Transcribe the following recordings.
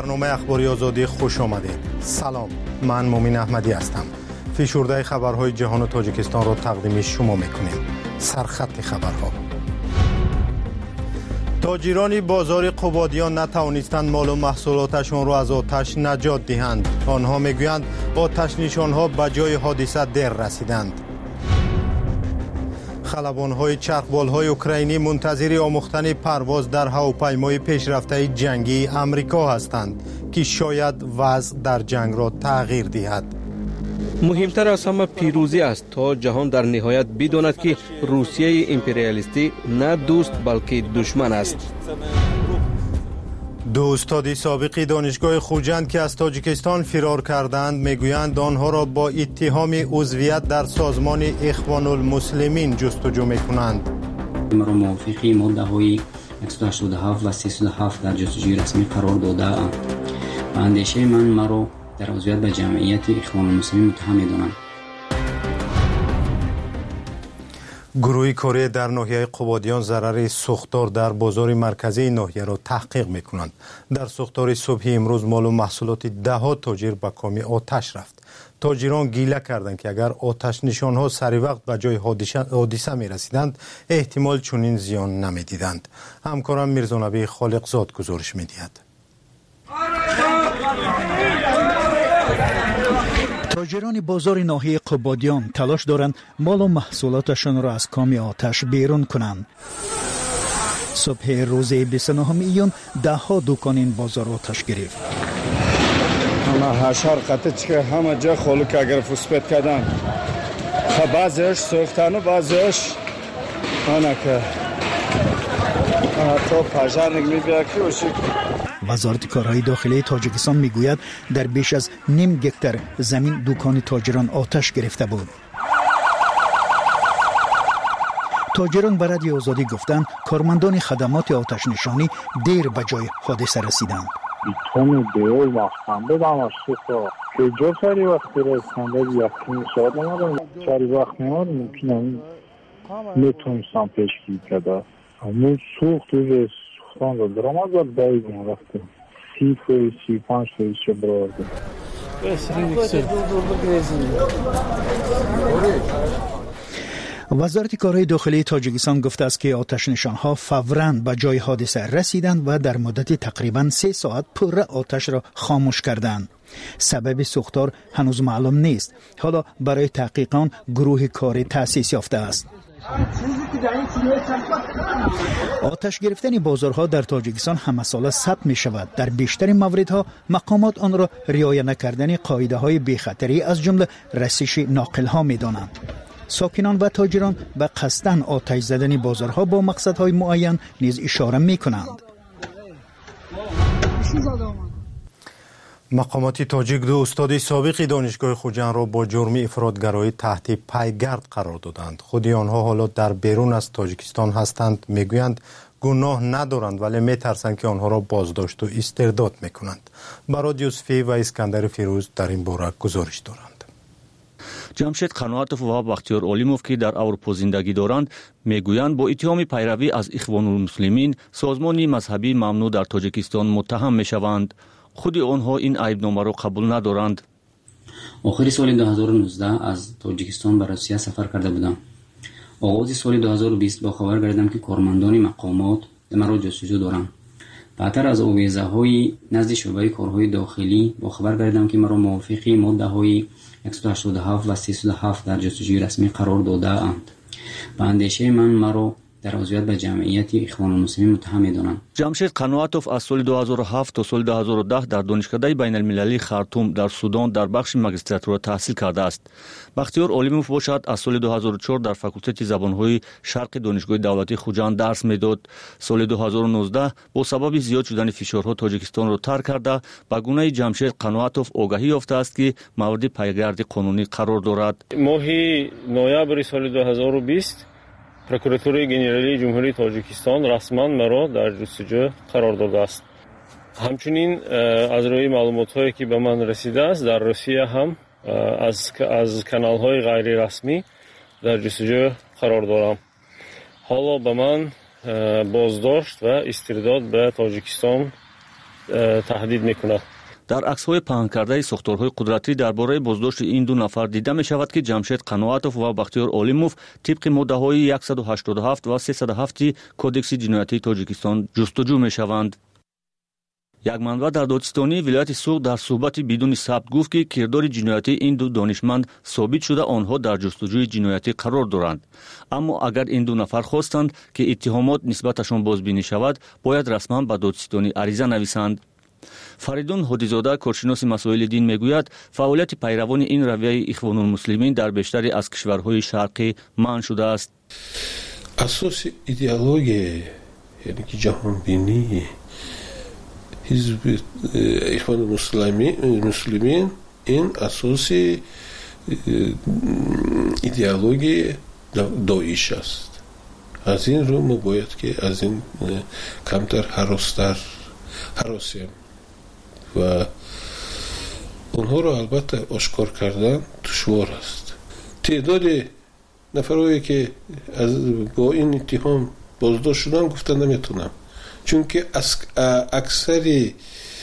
برنامه اخباری آزادی خوش آمدید. سلام، من مومین احمدی هستم. فیشورده خبرهای جهان و تاجیکستان را تقدیم شما میکنیم. سرخط خبرها: تاجران بازار قبادیان نتوانستند مال و محصولاتشان را از آتش نجات دهند. آنها میگویند آتش نشانها به جای حادثه دیر رسیدند. خلبان‌های چرخبال‌های اوکراینی منتظر آموختن پرواز در هواپیمای پیشرفته جنگی آمریکا هستند که شاید وضع در جنگ را تغییر دهد. مهمتر از همه پیروزی است تا جهان در نهایت بداند که روسیه امپریالیستی نه دوست بلکه دشمن است. دو استاد سابق دانشگاه خوجند که از تاجیکستان فرار کردند میگویند آنها را با اتهام عضویت در سازمان اخوان المسلمین جستجو میکنند. مرا موافقی ماده های 187 و 307 در جستجوی رسمی قرار داده اند. و اندیشه من مرا در عضویت به جمعیت اخوان المسلمین متهم می‌دانند. گروه کاری در ناحیه قبادیان ضرر سوختار در بازار مرکزی ناحیه را تحقیق میکنند. در سوختار صبح امروز مال و محصولات ده‌ها تاجر به کام آتش رفت. تاجران گیله کردند که اگر آتش نشانها سری وقت به جای حادثه می رسیدند احتمال چنین زیان نمی دیدند. همکارم میرزانبی خالقزاد گزارش می دهد. تاجران بازار ناحیه قبادیان تلاش دارند مال و محصولاتشان را از کام آتش بیرون کنند. صبح روز 29 ایون ده‌ها دکان این بازار آتش گرفت. حشر قطع که همه جا خلق اگر فسپت کردن. بعضیش سوختن و بعضیش آنه که تو پژار نمی‌بیاد که اوشی. وزارت کارهای داخلی تاجیکستان میگوید در بیش از نیم گکتر زمین دکان تاجران آتش گرفته بود. تاجران به رادیو آزادی گفتند کارمندان خدمات آتش نشانی دیر به جای حادثه رسیدند. بیتون دیر وقتم بدم از شکا که جا سری وقتی رسنده یکی ساعت نمادم سری وقت نمادم ممکنه نتونستم پیشگیری کرده. همون سوخت روی سوختان را درآمد و دایدیم رفتیم 35 چه برارده. وزارت کارهای داخلی تاجیکستان گفته است که آتش نشانها فوراً به جای حادثه رسیدند و در مدت تقریباً 3 ساعت پوره آتش را خاموش کردند. سبب سوختار هنوز معلوم نیست. حالا برای تحقیقات گروه کاری تأسیس یافته است. آتش گرفتن بازارها در تاجیکستان همه ساله ثبت می شود. در بیشتر موردها مقامات آن را رعایت نکردن قاعده های بی‌خطری از جمله رسیش ناقل ها می دانند. ساکنان و تاجران به قصدن آتش زدن بازارها با مقصدهای معین نیز اشاره می کنند. مقامات تاجیک دو استاد سابق دانشگاه خوجند را با جرم افراطگرایی تحت پیگرد قرار دادند. خود آنها حالا در بیرون از تاجیکستان هستند. میگویند گناه ندارند ولی میترسند که آنها را بازداشت و استرداد میکنند. برای یوسفی و اسکندر فیروز در این باره گزارش دارند. جمشید قنواتوف و بختیار اولیموف که در اروپا زندگی دارند میگویند با اتهام پیروی از اخوان المسلمین سازمان مذهبی ممنوع در تاجیکستان متهم میشوند. خود آنها این عیبنامه را قبول ندارند. آخر سال 2019 از تاجیکستان به روسیه سفر کرده بودم. آغاز سال 2020 با خبر گردیدم که کارمندان مقامات مرا جستجو دارند. بعدتر از آویزه های نزد شعبه کارهای داخلی با خبر گردیدم که مرا موافقی ماده های 187 و 307 در جستجوی رسمی قرار داده اند. به اندیشه من مرا در عضویت به جمعیت اخوان المسلمین متهم می‌دانند. جمشید قنواتوف از سال 2007 تا سال 2010 در دانشکده بین المللی خرطوم در سودان در بخش ماجستراتور تحصیل کرده است. بختیار اولیموف باشد از سال 2004 در فاکولته زبان‌های شرق دانشگاه دولتی خوجند درس می‌داد. سال 2019 با سبب زیاد شدن فشارها تاجیکستان را ترک کرده به گونه جمشید قنواتوف آگاهی یافته است که مورد پیگرد قانونی قرار دارد. ماه نوامبر سال 2020 прокуратураи генералии ҷумҳурии тоҷикистон расман маро дар ҷустуҷӯ қарор додааст. ҳамчунин аз рӯи маълумотҳое ки ба ман расидааст дар русия ҳам аз каналҳои ғайрирасмӣ дар ҷустуҷӯ қарор дорам. ҳоло ба ман боздошт ва истирдод ба Тоҷикистон تهدید میکند. در عکس‌های پهن کرده ساختارهای قدرتی درباره بازداشت این دو نفر دیده می شود که جمشید قنواتوف و بختیار اولیموف طبق ماده‌های 187 و 307 کدکس جنایتی تاجیکستان جستجو می شوند. یک منبع در دادستانی ولایت سوق در صحبت بدون ثبت گفت که کردار جنایتی این دو دانشمند ثابت شده آنها در جستجوی جنایتی قرار دارند. اما اگر این دو نفر خواستند که اتهامات نسبتشان بازبینی شود باید رسما به دادستانی عریضه نویسند. فریدون هادیزاده کارشناس مسائل دین میگوید فعالیت پیروان این رویه اخوان المسلمین در بیشتری از کشورهای شرقی منع شده است. اساس ایدئولوژی یعنی که جهان بینی حزب اخوان المسلمین این اساسی ایدئولوژی داعش است. از این رو ما باید که از این کمتر هراسیم و اونها رو البته آشکار کردن دشوار است. تعداد نفرایی که با این اتهام بازداشت شدن گفتن نمیتونم، چون که اکثر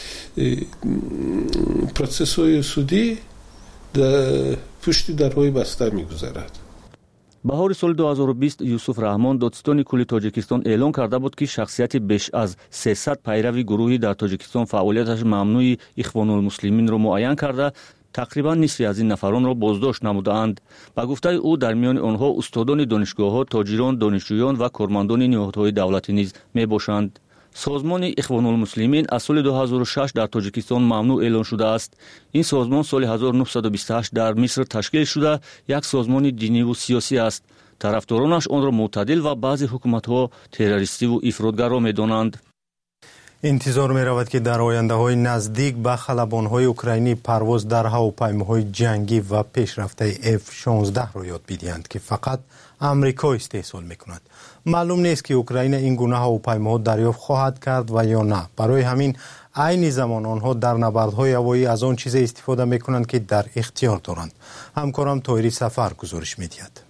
پروسس های سودی در پشت درهای بسته میگذرد. بهار سال 2020 یوسف رحمان دادستان کلی تاجیکستان اعلان کرده بود که شخصیت بیش از 300 پیروی گروهی در تاجیکستان فعالیتش ممنوع اخوان المسلمین را معین کرده تقریبا نصف از این نفران را بازداشت نمودند. با گفته او در میان آنها استادان دانشگاه‌ها، تاجران، دانشجویان و کارمندان نهادهای دولتی نیز میباشند. سازمان اخوان المسلمین از سال 2006 در تاجیکستان ممنوع اعلان شده است. این سازمان سال 1928 در مصر تشکیل شده یک سازمان دینی و سیاسی است. طرفدارانش آن را معتدل و بعضی حکومت‌ها تروریستی و افراطگرا می‌دانند. انتظار می رود که در آینده های نزدیک به خلبان‌های اوکراینی پرواز در هواپیماهای جنگی و پیشرفته F-16 را یاد بدهند که فقط امریکا استحصال می کند. معلوم نیست که اوکراین این گونه هواپیماها دریافت خواهد کرد و یا نه. برای همین عین زمان آنها در نبردهای هوایی از آن چیز استفاده می کنند که در اختیار دارند. همکارم طاهری سفر گزارش می دهد.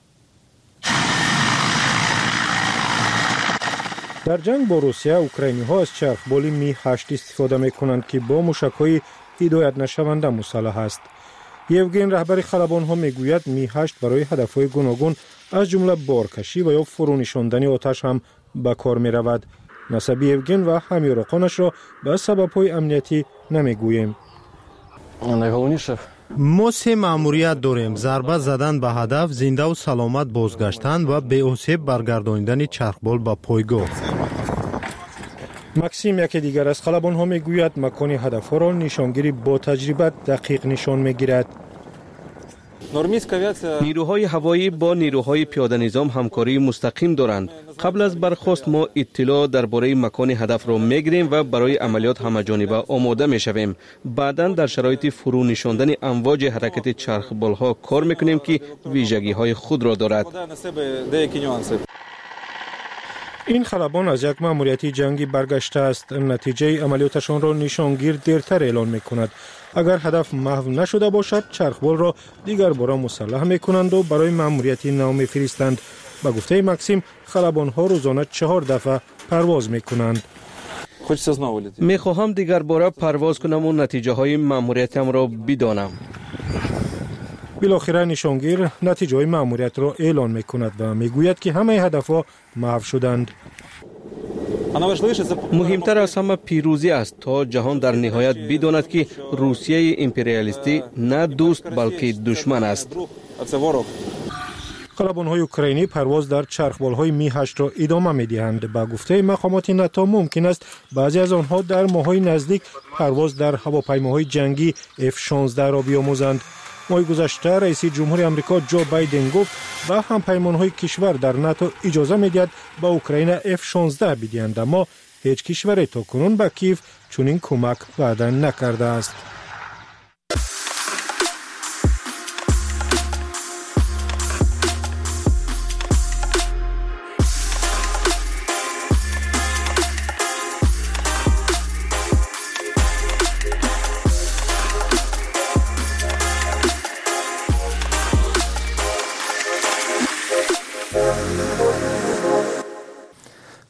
در جنگ با روسیه اوکراینی ها از چرخبال می 8 استفاده می کنند که با موشک های هدایت نشونده مسلح است. یوگین رهبر خلبان ها می گوید می 8 برای هدف های گوناگون از جمله بارکشی و یا فرونشاندن آتش هم به کار می رود. نسب یوگین و همیارقانش را به سبب های امنیتی نمی گوییم. ما 3 مأموریت داریم: ضربه زدن به هدف، زنده و سلامت بازگشتن و به آسیب برگرداندن چرخبال به پایگاه. مکسیم یکی دیگر از خلبان ها می گوید مکان هدف ها را نشانگیری با تجربه دقیق نشان می گیرد. نیروهای هوایی با نیروهای پیاده نظام همکاری مستقیم دارند. قبل از برخاست ما اطلاع درباره مکان هدف را میگیریم و برای عملیات همه‌جانبه آماده میشویم. بعداً در شرایط فرو نشاندن امواج حرکت چرخبال ها کار میکنیم که ویژگی های خود را دارد. این خلبان از یک مأموریت جنگی برگشته است. نتیجه عملیاتشان را نشانگیر دیرتر اعلان میکند. اگر هدف محو نشده باشد چرخبال را دیگر بار مسلح میکنند و برای مأموریتی نو میفرستند. با گفته مکسیم خلبان ها روزانه 4 دفعه پرواز میکنند. میخواهم دیگر بار پرواز کنم و نتیجه های مأموریتم را بدانم. بالاخره نشانگیر نتیجه های مأموریت را اعلان میکند و میگوید که همه هدفها محو شدند. مهمتر از همه پیروزی است تا جهان در نهایت بداند که روسیه امپریالیستی نه دوست بلکه دشمن است. خلبان‌های اوکراینی پرواز در چرخبال‌های می 8 را ادامه می‌دهند. با گفته مقامات ناتو ممکن است بعضی از آنها در ماه‌های نزدیک پرواز در هواپیماهای جنگی F-16 را بیاموزند. ماه گذشته رئیس جمهور آمریکا جو بایدن گفت با همپیمان‌های کشور در ناتو اجازه می‌دهد با اوکراین F-16 بدهند، اما هیچ کشوری تا کنون به کیف چنین کمک وعده نکرده است.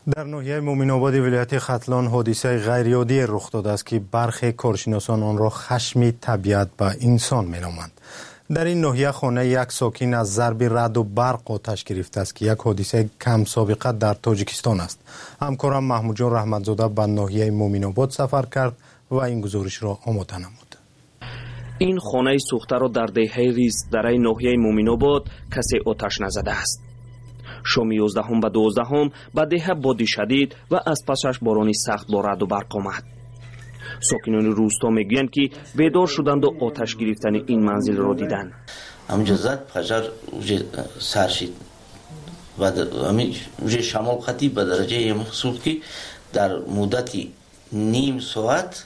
در ناحیه مومن‌آباد ولایت ختلان حادثه غیرعادی رخ داده است که برخی کارشناسان آن را خشم طبیعت به انسان می‌نامند. در این ناحیه خانه یک ساکن از ضرب رعد و برق آتش گرفته است که یک حادثه کم سابقه در تاجیکستان است. همکارم محمود جان رحمتزاده به ناحیه مومن‌آباد سفر کرد و این گزارش را آماده نمود. این خانه سوخته را در دهه ریز در این ناحیه مومن‌آباد کسی آتش نزده است. شام 11 و 12 به دهه بادی شدید و از پسش بارانی سخت با رعد و برق آمد. ساکنان روستا میگویند که بیدار شدند و آتش گرفتن این منزل را دیدند. همجا زد پجر سر شد و همین شمال خطی به درجه محسوب که در مدتی نیم ساعت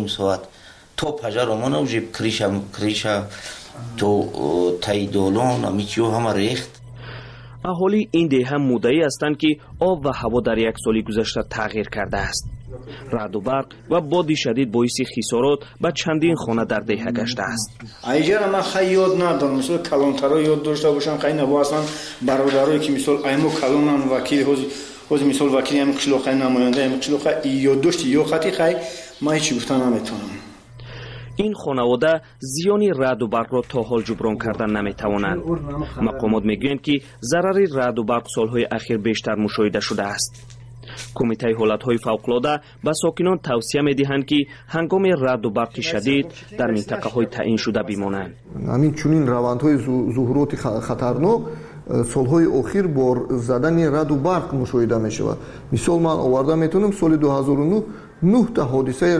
تا پجر آمانه و کریشه تو تایدولان همیچیو همه ریخت. اهالی این دهه مدعی هستند که آب و هوا در یک سال گذشته تغییر کرده است. رعد و برق و باد شدید باعث خسارات به چندین خانه در دهه گشته است. ایجا من خیلی یاد ندارم، مثلا کلانترها یاد داشته باشم، خیلی نبا اصلا برادرایی که مثلا ایمو کلانن وکیل حوز مثلا وکیل هم قشلوخه نماینده هم قشلوخه یاد داشتی یا خطی خیلی ما هیچی گفتن نمیتونم. این خانواده زیانی رعد و برق را تا حال جبران کردن نمیتوانند. مقامات میگویند که ضرر رعد و برق سالهای اخیر بیشتر مشاهده شده است. کمیته حالتهای فوق‌العاده به ساکنان توصیه می‌دهند که هنگام رعد و برق شدید در منطقه‌های تعیین شده بمانند. همین چنین روندهای ظهورات خطرناک سالهای اخیر با زدن رعد و برق مشاهده می‌شود. مثال من آورده میتونم سال 2009 9 تا حادثه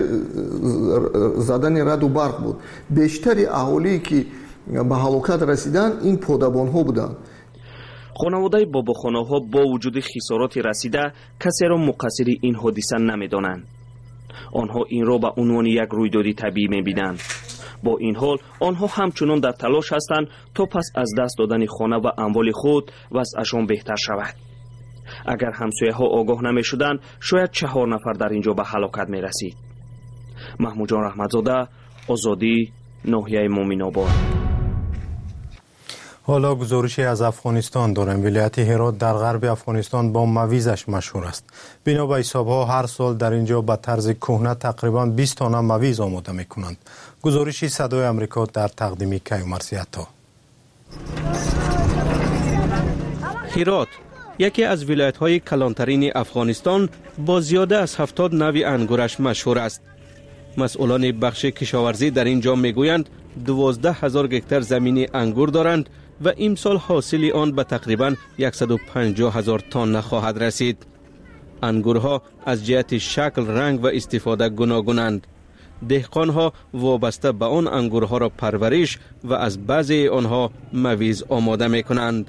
زدن رعد و برق بود. بیشتر اهالی که به هلاکت رسیدن این پادبان‌ها بودند. خانواده باباخانه‌ها با وجود خسارات رسیده کسی را مقصر این حادثه نمی‌دانند. آنها این را به عنوان یک رویداد طبیعی می‌بینند. با این حال آنها همچنان در تلاش هستند تا پس از دست دادن خانه و اموال خود وضعشان بهتر شود. اگر همسایه‌ها آگاه نمی‌شدند شاید 4 نفر در اینجا به هلاکت می‌رسید. محمود جان رحمتزاده، آزادی، ناحیه مومن‌آباد. حالا گزارشی از افغانستان داریم. ولایت هرات در غرب افغانستان با مویزش مشهور است. بنا به حساب‌ها هر سال در اینجا به طرز کهنه تقریباً 20 تانه مویز آماده می‌کنند. گزارشی صدای آمریکا در تقدیم کیومرث عطا. هرات یکی از ولایت‌های کلانترین افغانستان با زیاده از 70 نوع انگورش مشهور است. مسئولان بخش کشاورزی در اینجا میگویند 12,000 هکتار زمین انگور دارند و امسال حاصل آن به تقریباً 150,000 تن خواهد رسید. انگورها از جهت شکل، رنگ و استفاده گوناگونند. دهقانها وابسته به آن انگورها را پرورش و از بعضی آنها مویز آماده می‌کنند.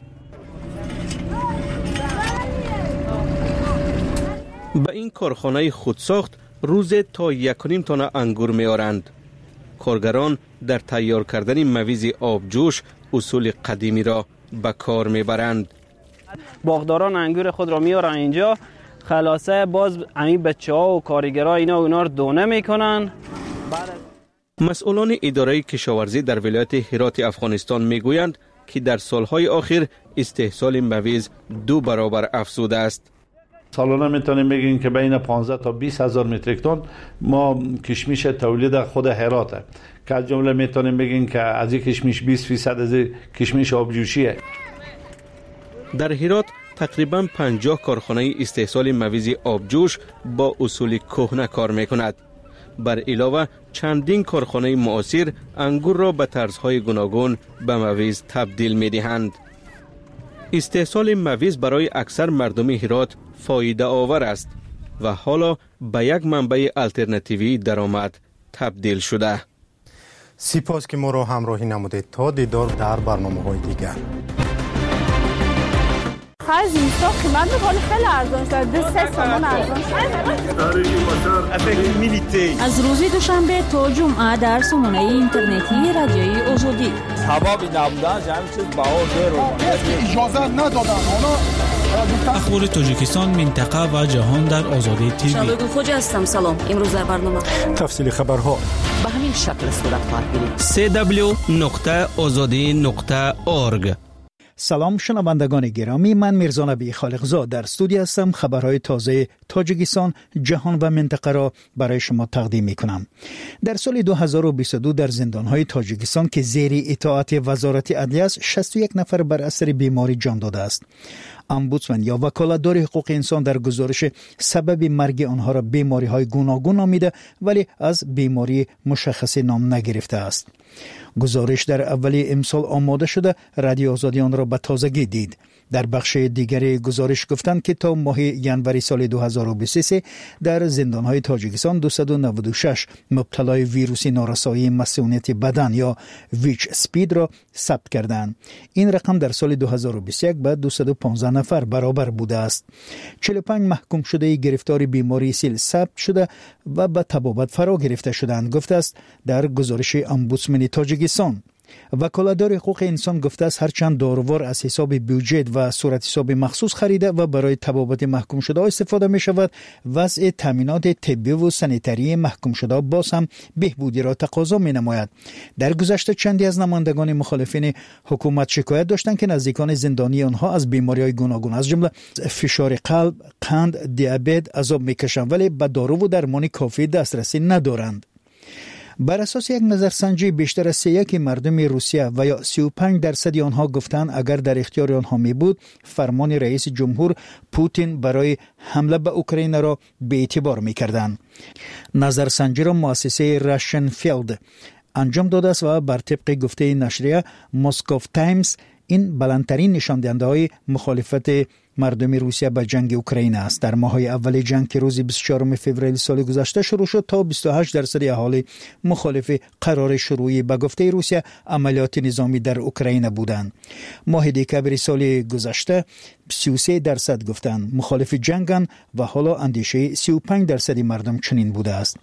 به این کارخانه خودساخت روز تا 1.5 تن انگور می‌آورند. کارگران در تیار کردن مویز آبجوش اصول قدیمی را به کار می‌برند. باغداران انگور خود را میارن اینجا، خلاصه باز همین بچه‌ها و کارگرها اینا رو دونه میکنن. مسئولان اداره کشاورزی در ولایت هرات افغانستان میگویند که در سالهای اخیر استحصال مویز 2 برابر افزوده است. سالانه میتونیم بگیم که بین 15 تا 20 هزار متریک تن ما کشمش تولید خود هراته که از جمله میتونیم بگیم که از این کشمش 20% از کشمش آبجوشیه. در هرات تقریبا 50 کارخانه استحصال مویز آبجوش با اصول کهنه کار میکند. بر علاوه چندین کارخانه معاصر انگور را به طرزهای گوناگون به مویز تبدیل میدهند. استحصال مویز برای اکثر مردم هرات فایده آور است و حالا به یک منبع الटरनेटिوی درآمد تبدیل شده. سپاس که ما را همراهی نمودید. تا دیدار در برنامه‌های دیگر. خرج اینستا قیمت میکنه خیلی ارزان شد. 2-3 تومان ارزان شد. از روز دوشنبه تا جمعه در سامانه اینترنتی رادیوی آزادی. سبابی نبودن جمعی چیز باور رو اجازه ندادن. اخبار تاجیکستان، منطقه و جهان در آزادی تیوی. شبگو خوجا هستم. سلام. امروز در برنامه تفصیل خبرها به همین شکل صورت خواهد گرفت. www.azadi.org سلام شنوندگان گرامی، من میرزا نبی خالقزاد در استودیو هستم. خبرهای تازه تاجیکستان، جهان و منطقه را برای شما تقدیم میکنم. در سال 2022 در زندانهای تاجیکستان که زیر اطاعت وزارت عدلیه است 61 نفر بر اثر بیماری جان داده است. امبودسمن یا وکالتدار حقوق انسان در گزارش سبب مرگ آنها را بیماری‌های گوناگون نامیده ولی از بیماری مشخص نام نگرفته است. گزارش در اولی امسال آماده شده، رادیو آزادی آن را به تازگی دید. در بخش دیگری گزارش گفتند که تا ماه ینوری سال 2023 در زندانهای تاجیکستان 296 مبتلای ویروس نارسایی مسئولیت بدن یا ویچ سپید را ثبت کردند. این رقم در سال 2021 به 215 نفر برابر بوده است. 45 محکوم شده گرفتار بیماری سیل ثبت شده و به طبابت فرا گرفته شدند، گفته است در گزارش امبودسمن تاجیکستان. وکالتدار حقوق انسان گفته است هرچند داروار از حساب بودجه و صورت حساب مخصوص خریده و برای طبابت محکوم شده استفاده می شود، وضع تامینات طبی و سانیتری محکوم شده باز هم بهبودی را تقاضا می نماید. در گذشته چندی از نمایندگان مخالفین حکومت شکایت داشتند که نزدیکان زندانی آنها از بیماری‌های گوناگون از جمله فشار قلب، قند، دیابت عذاب می کشند ولی به دارو و درمان کافی دسترسی ندارند. بر اساس یک نظرسنجی بیشتر از 3/1 مردم روسیه و یا 35% آنها گفتند اگر در اختیار آنها می بود فرمان رئیس جمهور پوتین برای حمله به اوکراین را به اعتبار می کردند. نظرسنجی را مؤسسه راشن فیلد انجام داده است و بر طبق گفته نشریه مسکوف تایمز این بلندترین نشان دهنده های مخالفت مردم روسیه به جنگ اوکراین است. در ماه‌های اول جنگ که روز 24 فوریه سال گذشته شروع شد تا 28% اهالی مخالف قرار شروعی به گفته روسیه عملیات نظامی در اوکراین بودند. ماه دکمبر سال گذشته 33% گفتند مخالف جنگند و حالا اندیشه 35% مردم چنین بوده است.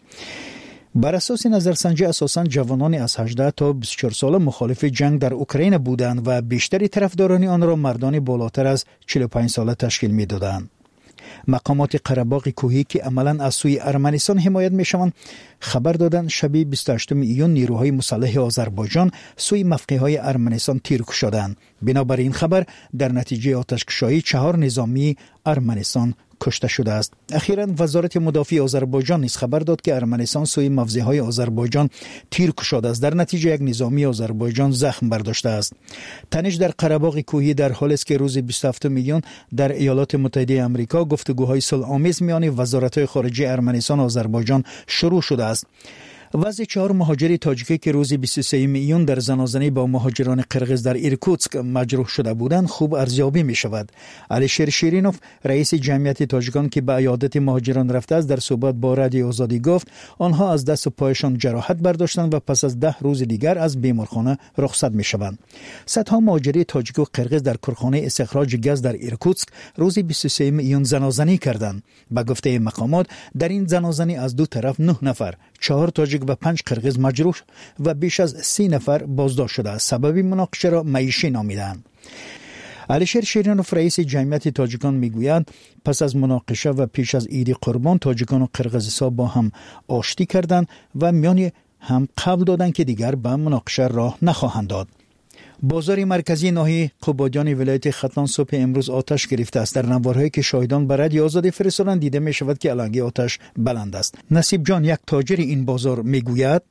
بر اساس نظرسنجی اساساً جوانان از 18 تا 24 ساله مخالف جنگ در اوکراین بودند و بیشتری طرفداران آن را مردان بالاتر از 45 ساله تشکیل می‌دادند. مقامات قره‌باغ کوهی که عملاً از سوی ارمنستان حمایت می‌شوند خبر دادند شب 28 ایون نیروهای مسلح آذربایجان سوی موقع‌های ارمنستان تیرک شدند. بنابر این خبر در نتیجه آتش‌کشی 4 نظامی ارمنستان کشته شده است. اخیراً وزارت مدافع آذربایجان نیز خبر داد که ارمنستان سوی موضع‌های آذربایجان تیر کشیده است. در نتیجه یک نظامی آذربایجان زخم برداشته است. تنش در قره‌باغ کوهی در حالی است که روز 27 میلیون در ایالات متحده آمریکا گفتگوهای صلح‌آمیز میان وزارت‌های خارجه ارمنستان و آذربایجان شروع شده است. وضع 4 مهاجر تاجیکی که روز 23 میلیون در زنازنی با مهاجران قرغیز در ایرکوتسک مجروح شده بودند خوب ارزیابی می شود. علیشیر شیرینوف رئیس جمعیت تاجیکان که به عیادت مهاجران رفته است در صحبت با رادیو آزادی گفت آنها از دست و پایشان جراحت برداشتند و پس از 10 روز دیگر از بیمارخانه رخصت می شوند. صدها مهاجر تاجیک و قرغیز در کارخانه استخراج گاز در ایرکوتسک روز 23 میلیون زنازنی کردند. به گفته مقامات در این زنازنی از دو طرف 9 نفر، 4 تاجیک و 5 قرغیز مجروح و بیش از 30 نفر بازداشت شده. سبب مناقشه را معیشی نامیدند. علیشیر شیرینوف رئیس جمعیت تاجیکان میگوید پس از مناقشه و پیش از عید قربان تاجیکان و قرغیزها با هم آشتی کردند و میان هم قول دادند که دیگر به مناقشه راه نخواهند داد. بازار مرکزی ناحیه قبادیان ولایت ختلان صبح امروز آتش گرفته است. در نوارهایی که شاهدان به رادیو آزادی فرستادند دیده می شود که علنگی آتش بلند است. نصیب جان یک تاجر این بازار میگوید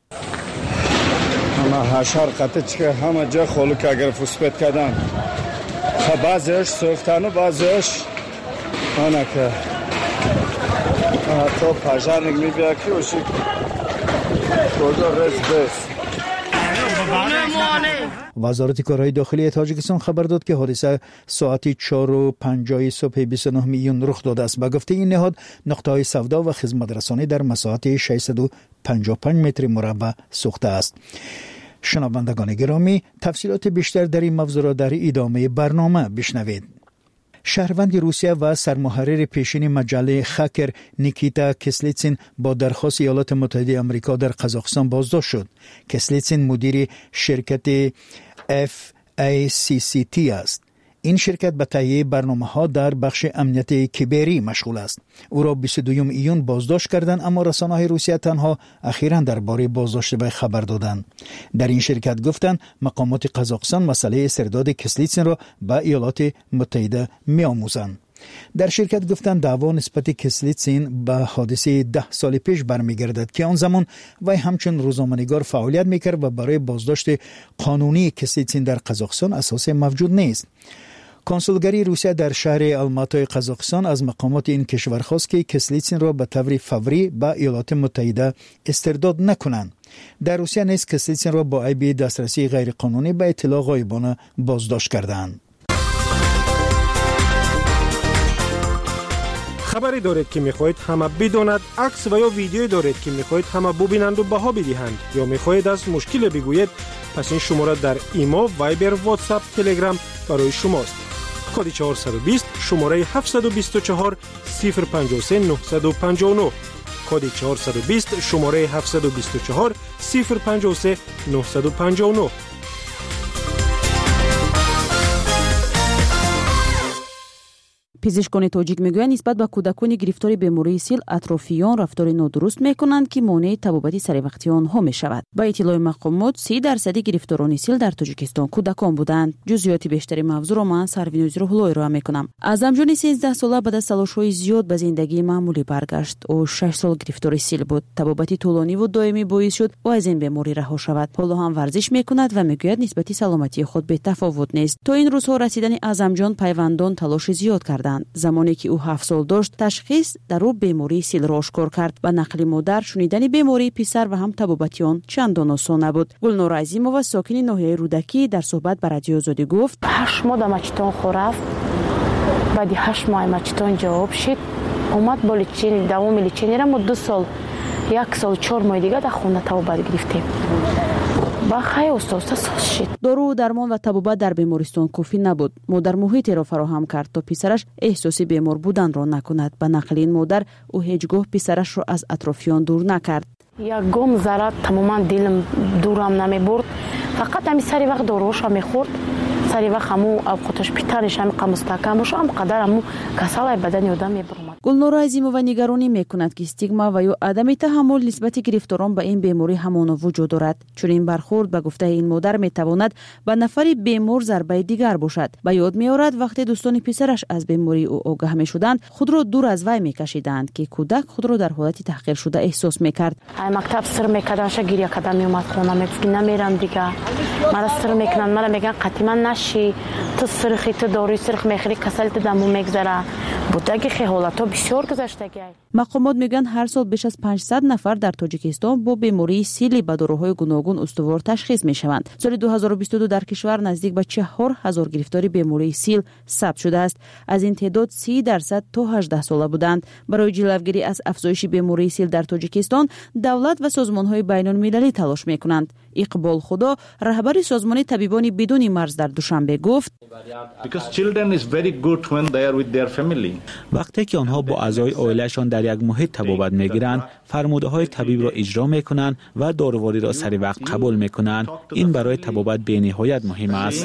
همه حشر قطع که همه جا خلق اگر فسپت کردن بعضیش سوختن و بعضیش آنه که تا پجرنگ می بیا که اوشی کجا رز بست. وزارت کارهای داخلی تاجیکستان خبر داد که حادثه ساعت 4:50 صبح 29 میلیون رخ داده است. به گفته این نهاد نقطه‌های سودا و خدمات رسانی در مساحت 655 متر مربع سوخته است. شنوندگان گرامی، تفصیلات بیشتر در این موضوع را در ادامه برنامه بشنوید. شهروند روسیه و سرمحرر پیشین مجله خاکر نیکیتا کسلیتسین با درخواست ایالات متحده آمریکا در قزاقستان بازداشت شد. کسلیتسین مدیر شرکت FACCT است. این شرکت به تهیه برنامه‌ها در بخش امنیت کیبری مشغول است. او را 22 ایون بازداشت کردند، اما رسانه‌های روسیه تنها اخیراً درباره بازداشت وی خبر دادند. در این شرکت گفتند مقامات قزاقستان مسئله استرداد کسلیتسین را به ایالات متحده می‌آموزند. در شرکت گفتند دعوا نسبت کسلیتسین به حادثه 10 سال پیش برمیگردد که آن زمان وی همچون روزنامه‌نگار فعالیت میکرد و برای بازداشت قانونی کسلیتسین در قزاقستان اساس موجود نیست. کنسولگری روسیه در شهر الماتای قزاقستان از مقامات این کشور خواست که کسلیتسین را به طور فوری به ایالات متحده استرداد نکنند. در روسیه نیز کسلیتسین را با عیب دسترسی غیرقانونی به اطلاع غایبانه بازداشت کردند. خبری دارید که میخواهید همه بداند، عکس و یا ویدیویی دارید که میخواهید همه ببینند و بها بدهند، یا میخواهید از مشکل بگویید، پس این شماره در ایما، وایبر، واتساپ، تلگرام برای شماست. کد 420 شماره 724 053 959. کد 420 شماره 724 053 959. پزشکان تاجیک میگویند نسبت به کودکان گرفتار بیماری سیل اطرافیان رفتار نادرست میکنند که مانع تبابت سر وقتی آنها میشود. با اطلاع مقامات 30% گرفتاران سیل در تاجیکستان کودکان بودند. جزئیات بیشتری موضوع را من سروینوز روحلو ارائه میکنم. از امجان 13 ساله بعد از تلاش‌های زیاد به زندگی معمولی برگشت. او 6 سال گرفتار سیل بود. تبابت طولانی و دائمی باعث شد او از این بیماری رها شود. حالا هم ورزش میکند و میگوید نسبت سلامتی خود به تفاوت نیست. تا این روزها رسیدن از امجان پیوندان تلاش زیاد کردند. زمانی که او 7 سال داشت تشخیص در او بیماری سیل را آشکار کرد و نقل مادر شنیدن بیماری پسر و هم تبابتیان چندان آسان نبود. گلنور عظیمова ساکن ناحیه رودکی در صحبت با رادیو آزادی گفت 8 ماه مچتون خورفت، بعد 8 ماه مچتون جواب شد، اومد با لچین دوام لچین را 2 سال 1 سال 4 ماه دیگه در خونه تبابت گرفتیم. دارو درمان و تبابت در بیمارستان کافی نبود. مادر محیطی را فراهم کرد تا پسرش احساسی بیمار بودن را نکند. به نقل این مادر او هیچگاه پسرش را از اطرافیان دور نکرد. یکم ذره تماما دلم دورم نمی برد. فقط همی سری وقت داروش می خورد. سری وقت همو اوقاتش پیترش هم مستحکم باشه، هم قدر همو کسال بدن آدم میبرد. گلنور عظیمова نگرانی میکند که استیگما و یا عدم تحمل نسبت گرفتاران به این بیماری همانا وجود دارد. چون این برخورد به گفته این مادر میتواند به نفر بیمار ضربه دیگر باشد. به یاد میآورد وقتی دوستان پسرش از بیماری او آگاه میشدند خود را دور از وی میکشیدند که کودک خود را در حالت تحقیر شده احساس میکرد. مکتب سر میکردنش گریه کردن میومد خونه میگفت نمیرم دیگه. مرا سر میکنن، مرا میگن قطعا نشی، تو سرخی تو داروی سرخ میخوری کسلت دمو میگذره. بودگی حالتها بسیار گذشتگی. مقامات میگن هر سال بیش از 500 نفر در تاجیکستان با بیماری سیل به داروهای گوناگون استوار تشخیص میشوند. سال 2022 در کشور نزدیک به 4000 گرفتاری بیماری سیل ثبت شده است. از این تعداد 30% تا 18 ساله بودند. برای جلوگیری از افزایش بیماری سیل در تاجیکستان دولت و سازمان‌های بین‌المللی تلاش میکنند. اقبال خدا رهبر سازمان طبیبان بدون مرز در دوشنبه گفت وقتی که آنها با اعضای عائله‌شان در یک محیط تبابت میگیرند، فرموده‌های طبیب را اجرا میکنند و داروواری را سری وقت قبول میکنند. این برای تبابت بی‌نهایت مهم است.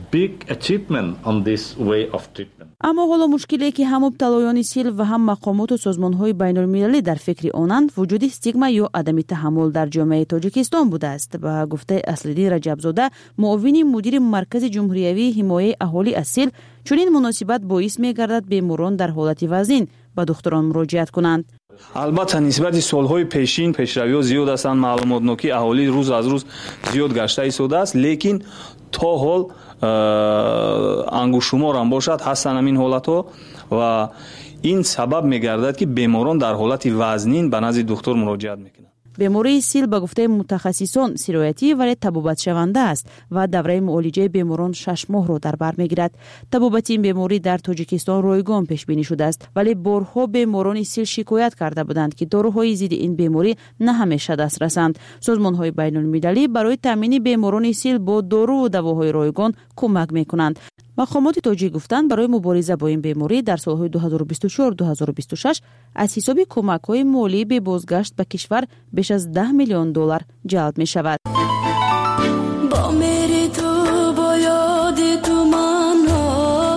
اما حالا مشکلی که هم مبتلایان سیل و هم مقامات و سازمان‌های بین‌المللی در فکر آنند وجود استیگما یا عدم تحمل در جامعه تاجیکستان بوده است. با گفته اصل‌الدین رجب‌زاده معاون مدیر مرکز جمهوری حمایت اهالی از سیل، چون این مناسبت باعث می‌گردد بیماران در حالت وزین به دکتران مراجعت کنند. البته نسبت سالهای پیشین پیشروی‌ها زیاد هستند، معلومات‌نوکی اهالی روز از روز زیاد گشته ایستاده است، لیکن تا حال انگشت‌شمار هم باشد هستند همین حالت‌ها و این سبب می‌گردد که بیماران در حالت وزنین به نزد دکتر مراجعت می‌کنند. بیماری سیل به گفته متخصصان سرایتی ولی تبابت شونده است و دوره معالجه بیماران 6 ماه را در بر میگیرد. تبابت این بیماری در تاجیکستان رایگان پیش بینی شده است، ولی بارها بیماران سیل شکایت کرده بودند که داروهای ضد این بیماری نه همیشه دست رسند. سازمان‌های بین‌المللی برای تامین بیماران سیل با دارو و دواهای رایگان کمک میکنند. مقامات تاجیک گفتند برای مبارزه با این بیماری در سالهای 2024-2026 از حساب کمک‌های مالی به بازگشت به کشور بیش از 10 میلیون دلار جلب می شود. با میری تو با یاد تو من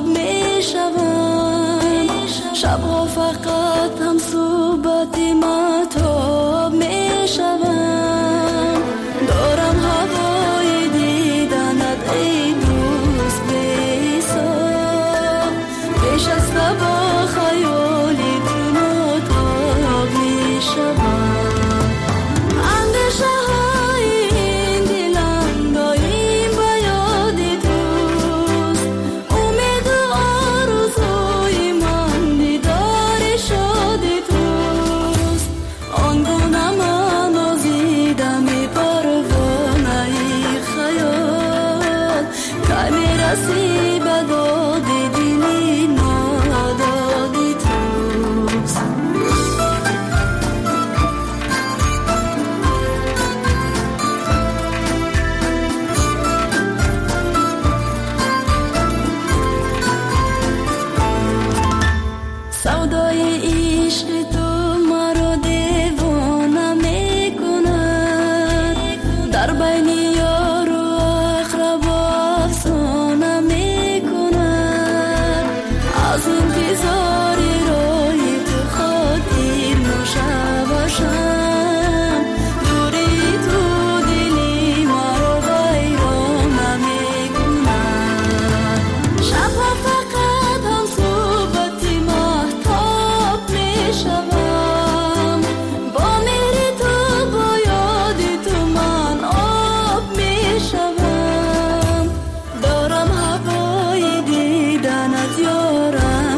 فقط هم صحبت مطاب می شوم دارم هوای دیدنت ای دوست بی‌حساب پیش از با خیالی تو مطاب می شوم اندیشه های این دلم دایم به یاد توست امید و آرزوی من دیدار شاد توست آنگونه من آزیدم پروانه خیال که میرسی به داد دلی نادادی توست سودای عشق تو مرا دیوانه میکند در بین یار و اقرب افسانه میکند از انتظار روی تو خاطر نشوشم دوری تو دلی مرا ویرانه میکند شبها فقط هم صحبت مهتاب میشوم با مهر تو با یاد تو من آب میشوم دارم هوای دیدنت یارم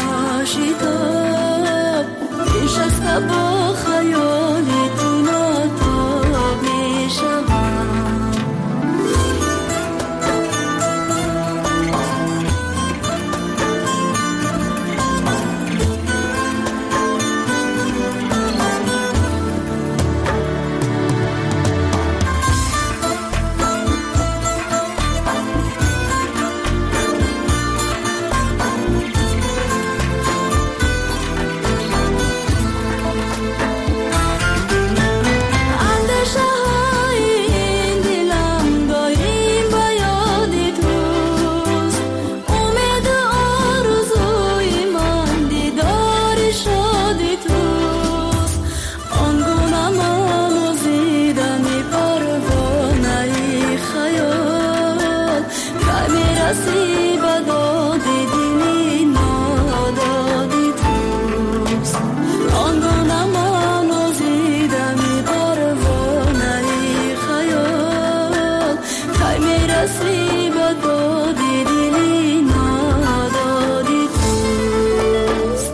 نماشیتاب پیش از با خیالی تو ناتاب میشوم اندیشه های این دلم دایم به یاد توست امید و آرزوی من دیدار شاد توست آنگونه من آزیدم پروانه خیال که میرسی به داد دلی نادادی توست آنگونه من آزیدم پروانه خیال که میرسی به داد دلی نادادی توست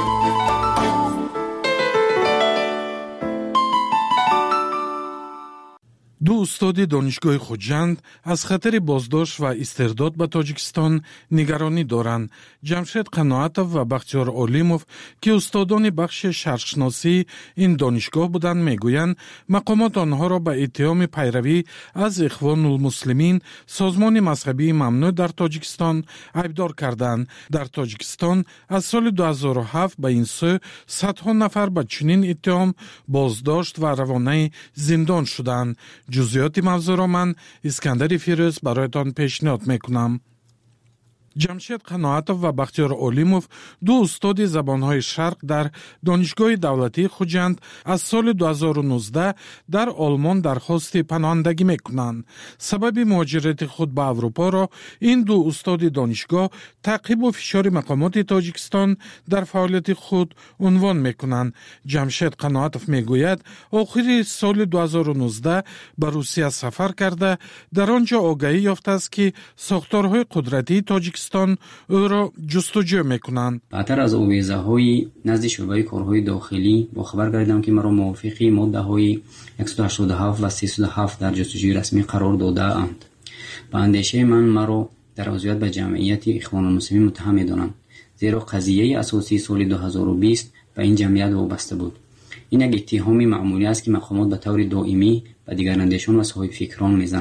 دو استاد دانشگاه خوجند از خطر بازداشت و استرداد به تاجیکستان نگرانی دارند. جمشید قناعتов و بختیار علیموف که استادان بخش شرقشناسی این دانشگاه بودند میگویند مقامات آنها را به اتهام پیروی از اخوان المسلمین سازمان مذهبی ممنوع در تاجیکستان ایبدار کردند. در تاجیکستان از سال 2007 به این سو صدها نفر به چنین اتهام بازداشت و روانه زندان شدند. جزئیات موضوع را من اسکندر فیروز برایتان پیشنهاد میکنم. جمشید قناعتов و بختیار علیموف دو استاد زبانهای شرق در دانشگاه دولتی خوجند از سال 2019 در آلمان درخواست پناهندگی میکنند. سبب مهاجرت خود به اروپا را این دو استاد دانشگاه تعقیب و فشار مقامات تاجیکستان در فعالیت خود عنوان میکنند. جمشید قناعتов میگوید آخر سال 2019 به روسیه سفر کرده در آنجا آگاهی یافته است که ساختارهای قدرتی تاجیکستان او را جستجو میکنند. بعدتر از آویزه‌های نزد شعبه کارهای داخلی با خبر گردیدم که مرا موافقی ماده‌های 187 و 307 در جستجوی رسمی قرار داده اند. با اندیشه من مرا در عضویت به جمعیت اخوان المسلمین متهم می‌دانند، زیرا قضیه اساسی سال 2020 به این جمعیت وابسته بود. این یک اتهام معمولی است که مقامات به طور دائمی به دیگراندیشان و صاحب فکران میزنند.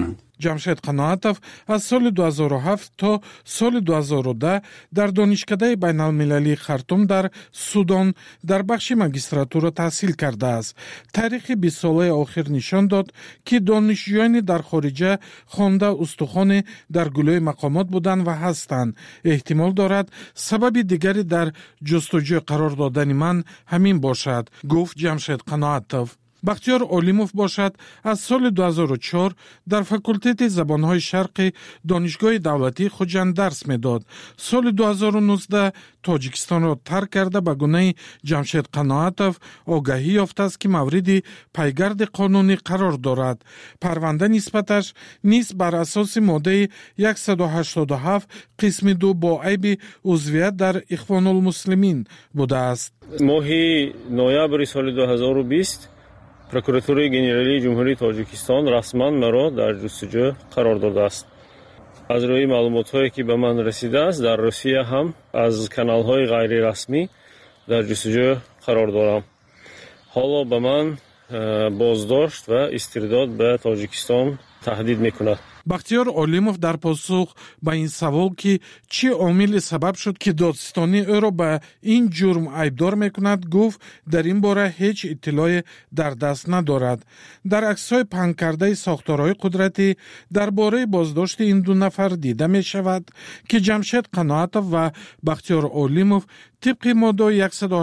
ҷамшед қаноатов аз соли 2007 то соли 2010 дар донишкадаи байналмилалии Хартум дар Судан дар бахши магистратура таҳсил кардааст. Таърихи 20 солаи охир нишон дод, ки донишҷӯёни дар хориҷа хонда устухоне дар гулӯи мақомот буданд ва ҳастанд. Эҳтимол дорад сабаби дигари дар ҷустуҷӯ қарор додани ман ҳамин бошад, гуфт Ҷамшед Қаноатов. Бахтиёр Олимов бошад, аз соли 2004 дар факултети забонҳои шарқи донишгоҳи давлатии Хуҷанд дарс медод. Соли 2019 Тоҷикистонро тарк карда ба гунаи Ҷамшед Қаноатов огаҳӣ ёфтааст, ки мавриди пайгарди қонунӣ қарор дорад. Парванда нисбаташ низ бар асоси моддаи 187 қисми 2 бо айби узвият дар Ихвонулмуслимин будааст. моҳи ноябри соли 2020 прокуратураи генералии ҷумҳурии Тоҷикистон расман маро дар ҷустуҷӯ қарор додааст. аз рӯи маълумотҳое ки ба ман расидааст, дар Русия ҳам аз каналҳои ғайрирасмӣ дар ҷустуҷӯ қарор дорам. ҳоло ба ман боздошт ва истирдод ба Тоҷикистон таҳдид мекунад. бахтиёр Олимов дар посух ба ин савол, ки чӣ омиле сабаб шуд, ки додистонӣ ӯро ба ин ҷурм айбдор мекунад, гуфт дар ин бора ҳеҷ иттилое дар даст надорад. Дар аксҳои паҳнкардаи сохторҳои қудратӣ дар бораи боздошти ин ду нафар дида мешавад, ки Ҷамшед Қаноатов ва бахтиёр Олимов тибқи моддаи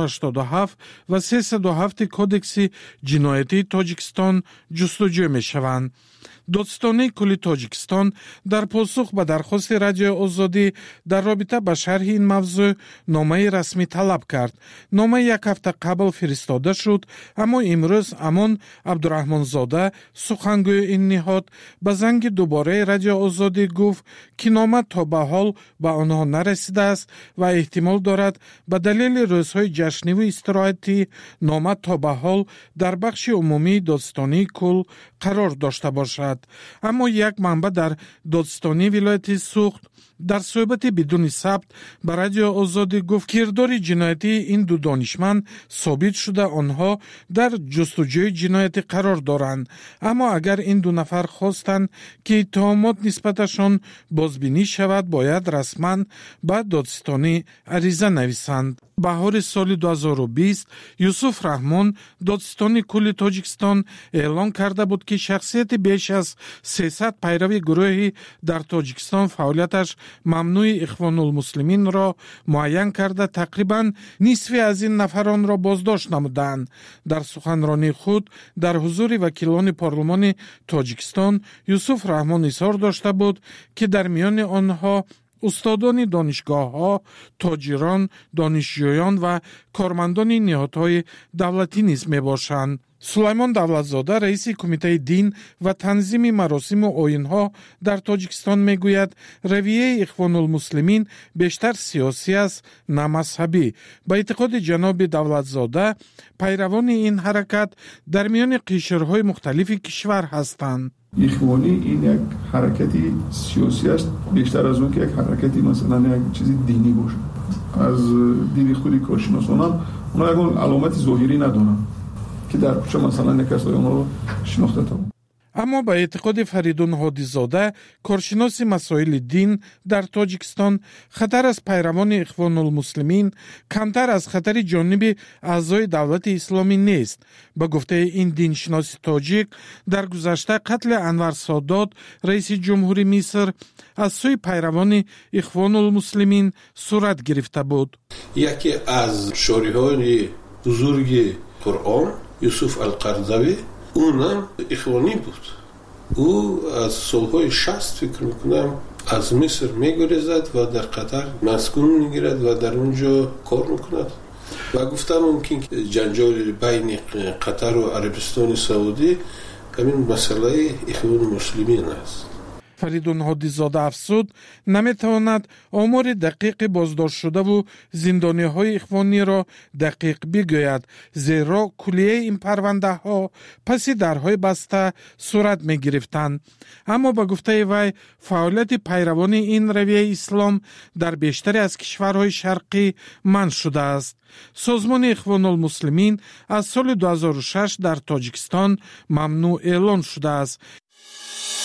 187 ва 307 кодекси ҷиноятии Тоҷикистон ҷустуҷӯ мешаванд. Додистонии кулли Тоҷикистон дар посух ба дархости Радиои Озодӣ дар робита ба шарҳи ин мавзӯъ номаи расмӣ талаб кард. Нома як ҳафта қабл фиристода шуд, аммо имрӯз Амон Абдураҳмонзода, сухангӯи ин ниҳод, ба занги дубораи Радиои Озодӣ гуфт, ки нома то ба ҳол ба онҳо нарасидааст ва эҳтимол дорад ба далели рӯзҳои ҷашниву истироҳатӣ нома то ба ҳол дар бахши умумии додистонии кул қарор дошта бошад. Аммо як манба дар додистонии вилояти Суғд дар суҳбати бидуни сабт ба Радиои Озодӣ гуфт, кирдори ҷиноятии ин ду донишманд собит шуда онҳо дар ҷустуҷӯи ҷиноятӣ қарор доранд. Аммо агар ин ду нафар хостанд, ки иттиҳомот нисбаташон бозбинӣ шавад, бояд расман ба додистонӣ ариза нависанд. баҳори соли 2020 Юсуф Раҳмон, додистони кулли Тоҷикистон, эълон карда буд, ки шахсияти беш аз 300 пайрави гурӯҳи дар Тоҷикистон фаъолияташ мамнӯи Ихвонулмуслиминро муайян карда, тақрибан нисфи аз ин нафаронро боздошт намуданд. Дар суханронии худ дар ҳузури вакилони парлумони Тоҷикистон Юсуф Раҳмон изҳор дошта буд, ки дар миёни онҳо устодони донишгоҳҳо, тоҷирон, донишҷӯён ва кормандони ниҳодҳои давлатӣ низ мебошанд. Сулаймон Давлатзода, раиси кумитаи дин ва танзими маросиму оинҳо дар Тоҷикистон мегӯяд, равияи Ихвонулмуслимин бештар сиёсӣ аст, на мазҳабӣ. Ба эътиқоди ҷаноби Давлатзода, пайравони ин ҳаракат дар миёни қишрҳои мухталифи кишвар ҳастанд. ихвонӣ ин як ҳаракати сиёсӣ аст, бештар аз он ки як ҳаракати масалан як чизи динӣ бошад. аз диди худи коршиносонам онҳо ягон аломати зоҳирӣ надоранд, ки дар кӯча масалан як касои онҳоро шинохта тавон. аммо ба эътиқоди Фаридун Ҳодизода, коршиноси масоили дин дар Тоҷикистон, хатар аз пайравони Ихвонулмуслимин камтар аз хатари ҷониби аъзои давлати исломӣ нест. ба гуфтаи ин диншиноси тоҷик, дар гузашта қатли Анвар Содод, раиси ҷумҳури Миср, аз сӯи пайравони Ихвонулмуслимин сурат гирифта буд. яке аз шориҳои бузурги Қуръон, Юсуф Алқардавӣ, اونم اخوانی بود. او از سالهای 60 فکر میکنم از مصر میگریزد و در قطر مسکون میگیرد و در اونجا کار میکند و گفتم ممکن جنجال بین قطر و عربستان سعودی همین مسئله اخوان مسلمین است. Фаридун Ҳодизода афзуд, наметавонад омори дақиқи боздоштшудаву зиндониҳои ихвониро дақиқ бигӯяд, зеро кулияи ин парвандаҳо паси дарҳои баста сурат мегирифтанд. аммо ба гуфтаи вай, фаъолияти пайравони ин равияи ислом дар бештаре аз кишварҳои шарқӣ манъ шудааст. созмони Ихвонулмуслимин аз соли 2006 дар Тоҷикистон мамнӯъ эълон шудааст.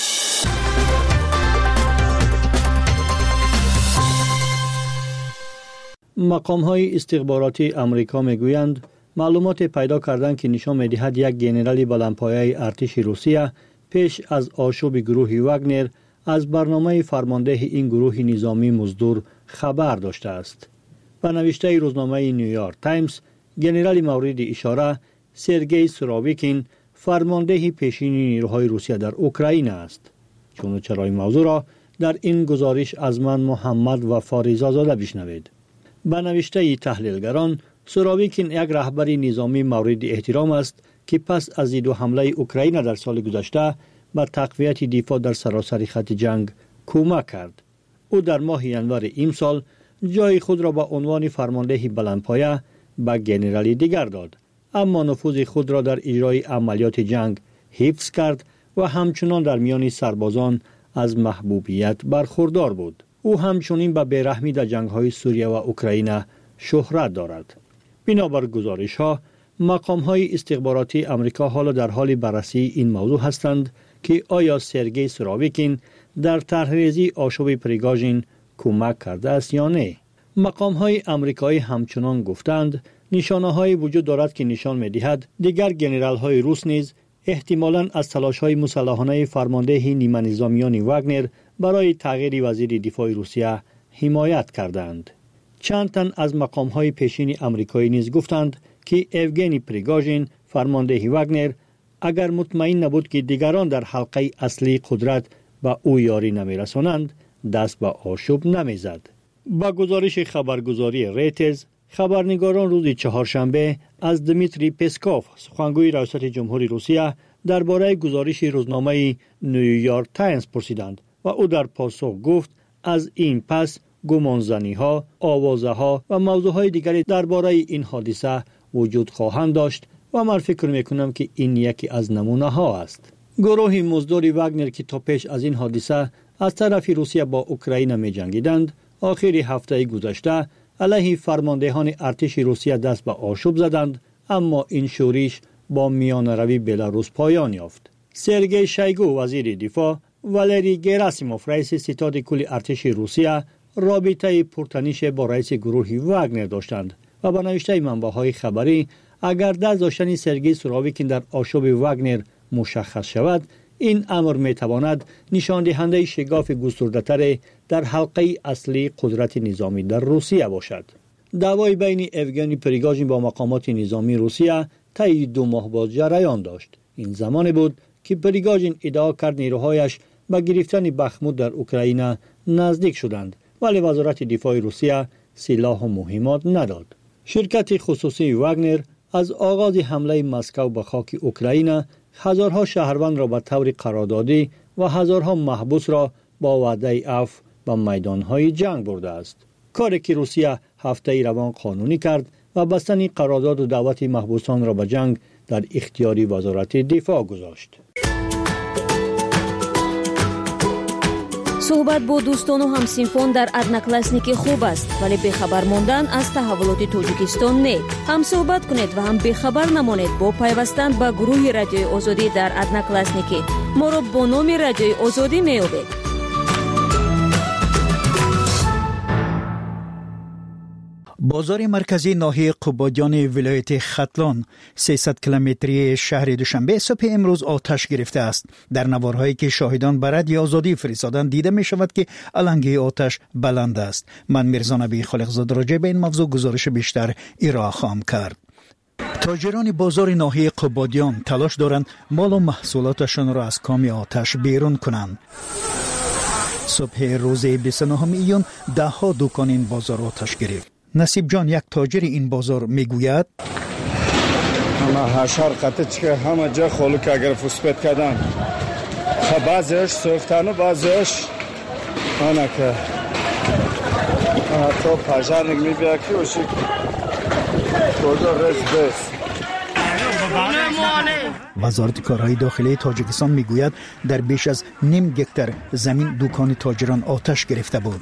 مقام‌های استخباراتی آمریکا میگویند معلومات پیدا کردند که نشان می‌دهد یک ژنرال بلندپایه ارتش روسیه پیش از آشوب گروه واگنر از برنامه فرمانده این گروه نظامی مزدور خبر داشته است. به نوشته روزنامه نیویورک تایمز، ژنرال مورد اشاره سرگئی سورویکین فرمانده پیشین نیروهای روسیه در اوکراین است. چون چرای موضوع را در این گزارش از من محمد و فاریزاده بشنوید. به نوشته تحلیلگران، سورویکین یک رهبر نظامی مورد احترام است که پس از دو حمله اوکراین در سال گذشته به تقویت دفاع در سراسر خط جنگ کمک کرد. او در ماه ژانویه امسال جای خود را به عنوان فرمانده بلندپایه به ژنرال دیگر داد، اما نفوذ خود را در اجرای عملیات جنگ حفظ کرد و همچنان در میان سربازان از محبوبیت برخوردار بود. او همچنین به بیرحمی در جنگ‌های سوریه و اوکراین شهرت دارد. بنابر گزارش‌ها، مقام‌های استخباراتی آمریکا حالا در حال بررسی این موضوع هستند که آیا سرگئی سورویکین در طرح‌ریزی آشوب پریگاژین کمک کرده است یا نه. مقام‌های آمریکایی همچنان گفتند نشانه‌هایی وجود دارد که نشان می‌دهد دیگر ژنرال‌های روس نیز احتمالاً از تلاش‌های مسلحانه فرمانده نیمه نظامیان واگنر برای تغییر وزیر دفاع روسیه حمایت کردند. چند تن از مقام‌های پیشین آمریکایی نیز گفتند که یوگنی پریگاژین فرمانده واگنر اگر مطمئن نبود که دیگران در حلقه اصلی قدرت به او یاری نمی‌رسانند، دست به آشوب نمی‌زد. با گزارش خبرگزاری ریترز، خبرنگاران روز چهارشنبه از دمیتری پسکوف، سخنگوی ریاست جمهوری روسیه، درباره گزارش روزنامه نیویورک تایمز پرسیدند و او در پاسخ گفت از این پس گمانزنی‌ها، آوازه‌ها و موضوعهای دیگری درباره این حادثه وجود خواهند داشت و من فکر می‌کنم که این یکی از نمونه‌ها است. گروه مزدور واگنر که تا پیش از این حادثه از طرف روسیه با اوکراین می‌جنگیدند، آخر هفته گذشته علیه فرماندهان ارتش روسیه دست به آشوب زدند، اما این شورش با میانروی بلاروس پایان یافت. سرگئی شویگو وزیر دفاع، والری گراسیموف رئیس ستاد کل ارتش روسیه رابطه پرتنش با رئیس گروه واگنر داشتند و به نوشته منبع‌های خبری اگر دست داشتن سرگئی سورویکین در آشوب واگنر مشخص شود، این امر میتواند نشان دهنده شگاف گسترده‌تر در حلقه اصلی قدرت نظامی در روسیه باشد. دعوای بین یوگنی پریگاژین با مقامات نظامی روسیه طی 2 ماه باز جریان داشت. این زمان بود که پریگاژین ادعا کرد نیروهایش به گرفتن بخمود در اوکراین نزدیک شدند، ولی وزارت دفاع روسیه سلاح و مهمات نداد. شرکت خصوصی واگنر از آغاز حمله مسکو به خاک اوکراین هزارها شهروند را به طور قراردادی و هزارها محبوس را با وعده عفو به میدانهای جنگ برده است. کاری که روسیه هفته روان قانونی کرد و بستن قرارداد و دعوت محبوسان را به جنگ در اختیار وزارت دفاع گذاشت. صحبت با دوستان و همسینفون در ادناکلاسنیک خوب است، ولی بخبر ماندن از تحولات تاجیکستان نه. هم صحبت کنید و هم بخبر نمانید با پیوستن به گروه رادیوی آزادی در ادناکلاسنیک. ما را با نام رادیوی آزادی میابید. بازار مرکزی ناحیه قبادیان ولایت ختلان 300 کیلومتری شهر دوشنبه صبح امروز آتش گرفته است. در نوارهایی که شاهدان به رادیو آزادی فرستادند دیده می شود که علنگه آتش بلند است. من میرزا نبی خالقزاد راجع به این موضوع گزارش بیشتر ارائه خواهم کرد. تاجران بازار ناحیه قبادیان تلاش دارند مال و محصولاتشان را از کام آتش بیرون کنند. صبح روز 29 ایون ده ها دکان این بازار آتش گرفت. نصیب جان یک تاجر این بازار میگوید همه هشار قطعه که همه جا خالو که اگر فسپت کردن بعضیش سوختن و بعضیش آنه که حتی پجرنگ میبید که اوشی کجا رز بس. وزارت کارهای داخلی تاجیکستان میگوید در بیش از نیم گکتر زمین دکان تاجران آتش گرفته بود.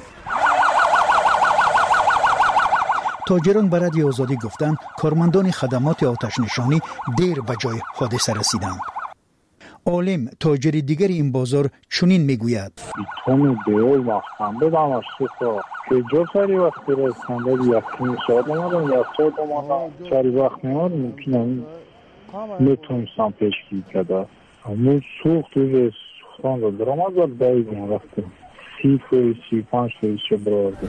تاجران به رادیو آزادی گفتند کارمندان خدمات آتش نشانی دیر به جای حادثه رسیدند. عالم تاجر دیگر این بازار چنین میگوید: تون بیول وقتم بدم از شفا که جو سری وقتی رسنده یکی ساعت اومدم یا ساعت اومدم سری وقت نماد ممکنه میتونستم پیشگیری کرده. اما سوخت روی سوختان رو درامد و دایگون رفتم 35 چه برارده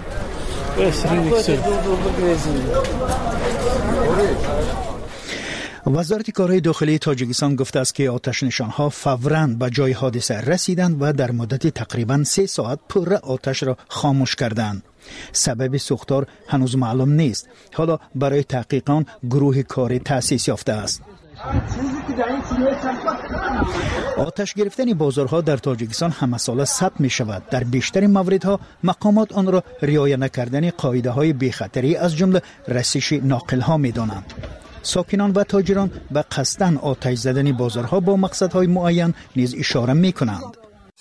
وزارت کارهای داخلی تاجیکستان گفته است که آتش نشانها فوراً به جای حادثه رسیدند و در مدت تقریباً 3 ساعت پوره آتش را خاموش کردند. سبب سوختار هنوز معلوم نیست. حالا برای تحقیقات گروه کاری تأسیس یافته است. آتش گرفتن بازارها در تاجیکستان همه ساله ثبت می شود. در بیشتر موردها مقامات آن را رعایت نکردن قاعده های بی‌خطری از جمله رسش ناقل ها می دانند. ساکنان و تاجران به قصداً آتش زدن بازارها با مقصدهای معین نیز اشاره می کنند.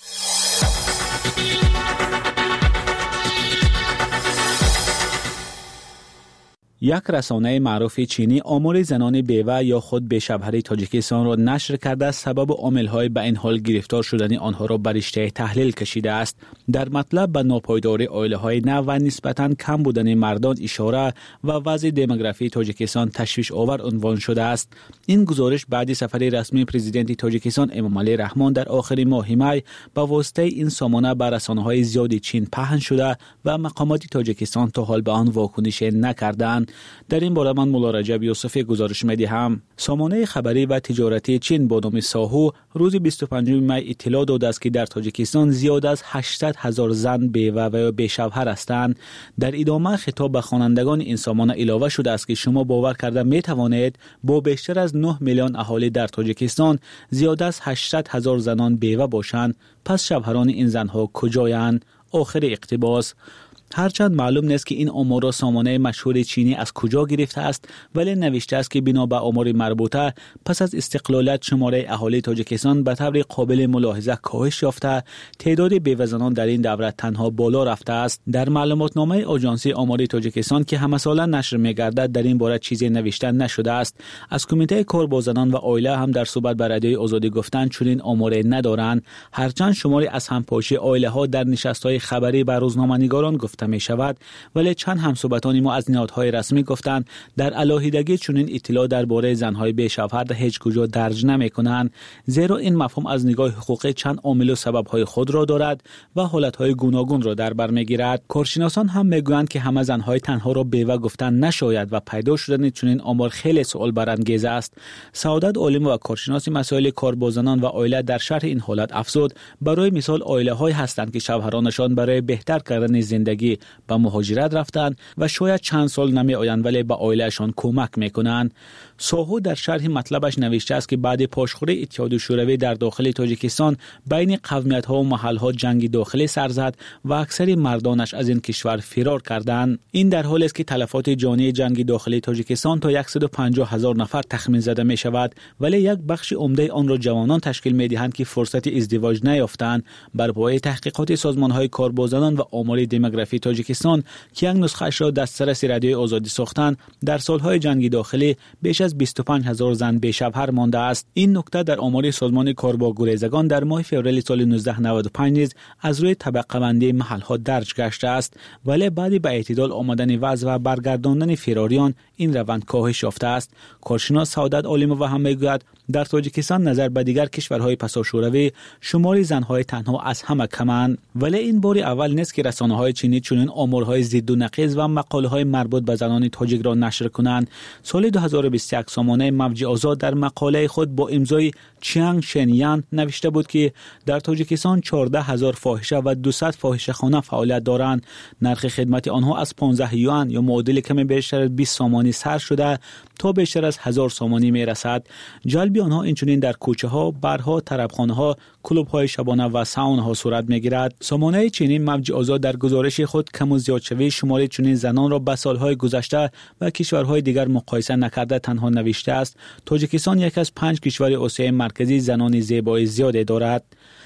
یک رسانه معروف چینی آمار زنان بیوه یا خود بیشوهر تاجیکستان را نشر کرده سبب عامل‌های به این حال گرفتار شدن آنها را بر رشته تحلیل کشیده است. در مطلب به ناپایداری عائله‌های نو و نسبتاً کم بودن مردان اشاره و وضع دموگرافی تاجیکستان تشویش آور عنوان شده است. این گزارش بعد سفر رسمی پرزیدنت تاجیکستان امامعلی رحمان در آخر ماه می به واسطه این سامانه به رسانه‌های زیاد چین پهن شده و مقامات تاجیکستان تا حال به آن واکنش نکردند. در این باره من مولا رجب یوسفی گزارش می‌دهم. سامانه خبری و تجارتی چین با نام ساهو روز 25 می اطلاع داده است که در تاجیکستان زیاد از 800,000 زن بیوه و بیشوهر هستند. در ادامه خطاب به خوانندگان این سامانه علاوه شده است که شما باور کرده می توانید با بیشتر از 9 میلیون اهالی در تاجیکستان زیاد از 800,000 زنان بیوه باشند. پس شوهران این زنها کجایند؟ آخر اقتباس. هرچند معلوم نیست که این آمار را سامانه مشهور چینی از کجا گرفته است، ولی نوشته است که بنا به آمار مربوطه پس از استقلالت شماره اهالی تاجیکستان به طور قابل ملاحظه کاهش یافته، تعداد بیوه‌زنان در این دوره تنها بالا رفته است. در معلوماتنامه آژانس آمار تاجیکستان که همه ساله نشر می‌گردد در این باره چیزی نوشته نشده است. از کمیته کار با زنان و عائله هم در صحبت با رادیوی آزادی گفتند چنین آماری ندارند. هرچند شماری از همپاشی عائله‌ها در نشست‌های خبری با روزنامه‌نگاران گفته می شود، ولی چند همصحبتان ما از نهادهای رسمی گفتند در علاهیدگی چنین اطلاع درباره زنهای بیشوهر هیچ کجا درج نمی کنند، زیرا این مفهوم از نگاه حقوقی چند عامل و سببهای خود را دارد و حالتهای گوناگون را در بر میگیرد. کارشناسان هم میگویند که همه زنهای تنها را بیوه گفتن نشاید و پیدا شدن چنین آمار خیلی سوال برانگیز است. سعادت عالم و کارشناس مسائل کار با زنان و عائله در شرح این حالت افزود: برای مثال عائله‌هایی هستند که شوهرانشان برای بهتر کردن زندگی به مهاجرت رفتند و شاید چند سال نمی آیند ولی به عائلهشان کمک میکنند. ساهو در شرح مطلبش نوشته است که بعد پاشخوری اتحاد شوروی در داخل تاجیکستان بین قومیت‌ها و محل‌ها جنگی داخلی سر زد و اکثر مردانش از این کشور فرار کردند. این در حالی است که تلفات جانی جنگ داخلی تاجیکستان تا 150,000 نفر تخمین زده می شود، ولی یک بخش عمده آن را جوانان تشکیل می دهند که فرصت ازدواج نیافتند. بر پایه تحقیقات سازمان‌های کار با زنان و آمار دموگرافی تاجیکستان که یک نسخه‌اش را دسترس رادیوی آزادی ساختند، در سالهای جنگ داخلی بیش از 25,000 زن بیشوهر مانده است. این نکته در آمار سازمان کار با گریزگان در ماه فوریه سال 1995 نیز از روی طبقه بندی محل‌ها درج گشته است، ولی بعد به اعتدال آمدن وضع و برگرداندن فراریان این روند کاهش یافته است. کارشناس سعادت عالم و هم میگوید در تاجیکستان نظر به دیگر کشورهای پساشوروی شمار زنهای تنها از همه کمند، ولی این بار اول نیست که رسانه‌های چینی چنین آمارهای ضد و نقیض و مقاله‌های مربوط به زنان تاجیک را نشر کنند. سال 2021 سامانه موج آزاد در مقاله خود با امضای چیانگ شنیان نوشته بود که در تاجیکستان 14,000 فاحشه و 200 فاحشه‌خانه فعالیت دارند. نرخ خدمت آنها از 15 یوان یا معادل کمی بیشتر از 20 سامانی سر شده تا بیشتر از 1000 سامانی میرسد. جلب آنها اینچنین در کوچه‌ها، برها، طربخانه‌ها، کلوب‌های شبانه و ساون‌ها صورت می‌گیرد. سامانه چینی موج آزاد در گزارش خود کم و زیاد شوی شمار چنین زنان را به سال‌های گذشته و کشورهای دیگر مقایسه نکرده تنها نوشته است: تاجیکستان یک از 5 کشور آسیای مرکزی زنان زیبای زیادی دارد.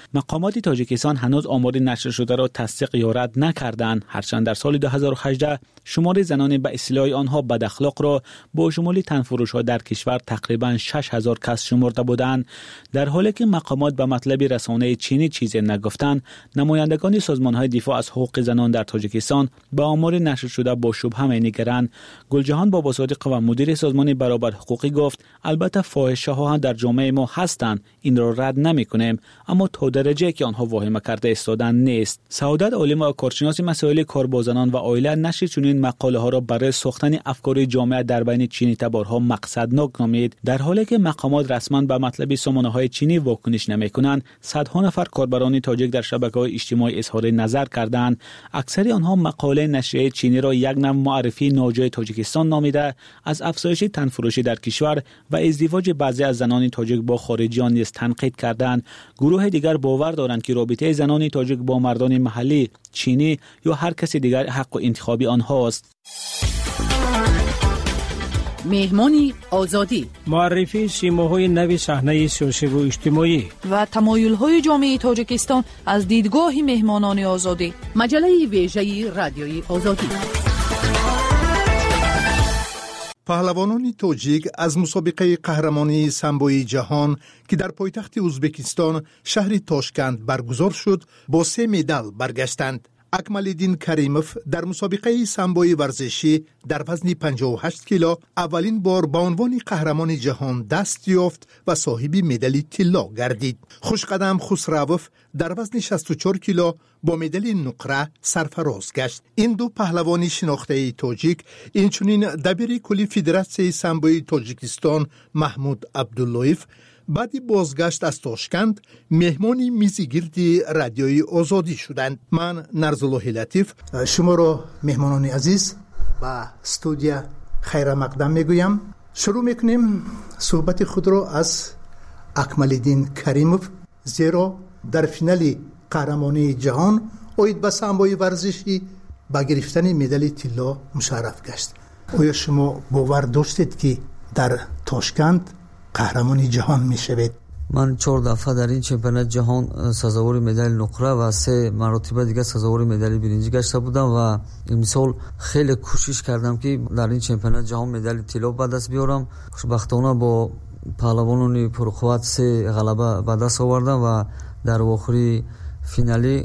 مقامات تاجیکستان هنوز آمار نشر شده را تصدیق یا رد نکردند، هرچند در سال 2018 شمار زنان به اصطلاح آنها بد اخلاق را با شمول تنفروش‌ها در کشور تقریباً 6000 کس شمرده بودند. در حالی که مقامات به مطلب رسانه چینی چیزی نگفتند، نمایندگان سازمان‌های دفاع از حقوق زنان در تاجیکستان به آمار نشر شده با شبهه می‌نگرند. گلجهان بابا صادق و مدیر سازمان برابر حقوقی گفت البته فاحشه‌ها در جامعه ما هستند، این را رد نمی‌کنیم، اما تا درجه که آنها واهمه کرده ایستادن نیست. سعادت عالم و کارشناس مسائل کار با زنان و عائله نشر چنین مقاله ها را برای ساختن افکار جامعه در بین چینی تبارها مقصدناک نامید. در حالی که مقامات رسما به مطلب سامانه‌های چینی واکنش نمی‌کنند، صدها نفر کاربران تاجیک در شبکه‌های اجتماعی اظهار نظر کردند. اکثر آنها مقاله نشریه چینی را یک نوع معرفی ناجای تاجیکستان نامیده، از افزایش تنفروشی در کشور و ازدواج بعضی از زنان تاجیک با خارجیان نیز تنقید کردند. گروه دیگر باور دارند که رابطه زنان تاجیک با مردان محلی، چینی یا هر کس دیگر حق و انتخابی آنهاست. مهمانی آزادی، معرفی سیماهای نو صحنه سیاسی و اجتماعی و تمایل‌های جامعه تاجیکستان از دیدگاه مهمانان آزادی. مجله ویژه رادیوی آزادی. پهلوانان تاجیک از مسابقه قهرمانی سامبوی جهان که در پایتخت ازبکستان شهر تاشکند برگزار شد با 3 مدال برگشتند. اکمالدین کریموف در مسابقه سامبوی ورزشی در وزن 58 کیلو اولین بار به عنوان قهرمان جهان دست یافت و صاحب مدال طلا گردید. خوشقدم خسروف در وزن 64 کیلو با مدال نقره سرفراز گشت. این دو پهلوان شناخته تاجیک اینچنین دبیر کلی فدراسیون سامبوی تاجیکستان محمود عبداللهیف بعد بازگشت از تاشکند مهمانی میزگیرد رادیوی آزادی شدند. من نرزالله لطیف شما را مهمانان عزیز با استودیو خیر مقدم میگویم. شروع میکنیم صحبت خود را از اکمالدین کریموف، زیرا در فینال قهرمانی جهان اوید به سامبوی ورزشی با گرفتن مدال طلا مشرف گشت. آیا شما باور داشتید که در تاشکند قهرمانی جهان می شوید؟ من 4 دفعه در این چمپیونات جهان سزاوار مدال نقره و 3 مرتبه دیگه سزاوار مدال برنجی گشته بودم و امسال خیلی کوشش کردم که در این چمپیونات جهان مدال طلا به دست بیارم. خوشبختانه با پهلوانان پرقوت 3 غلبه به دست آوردم و در آخری فینالی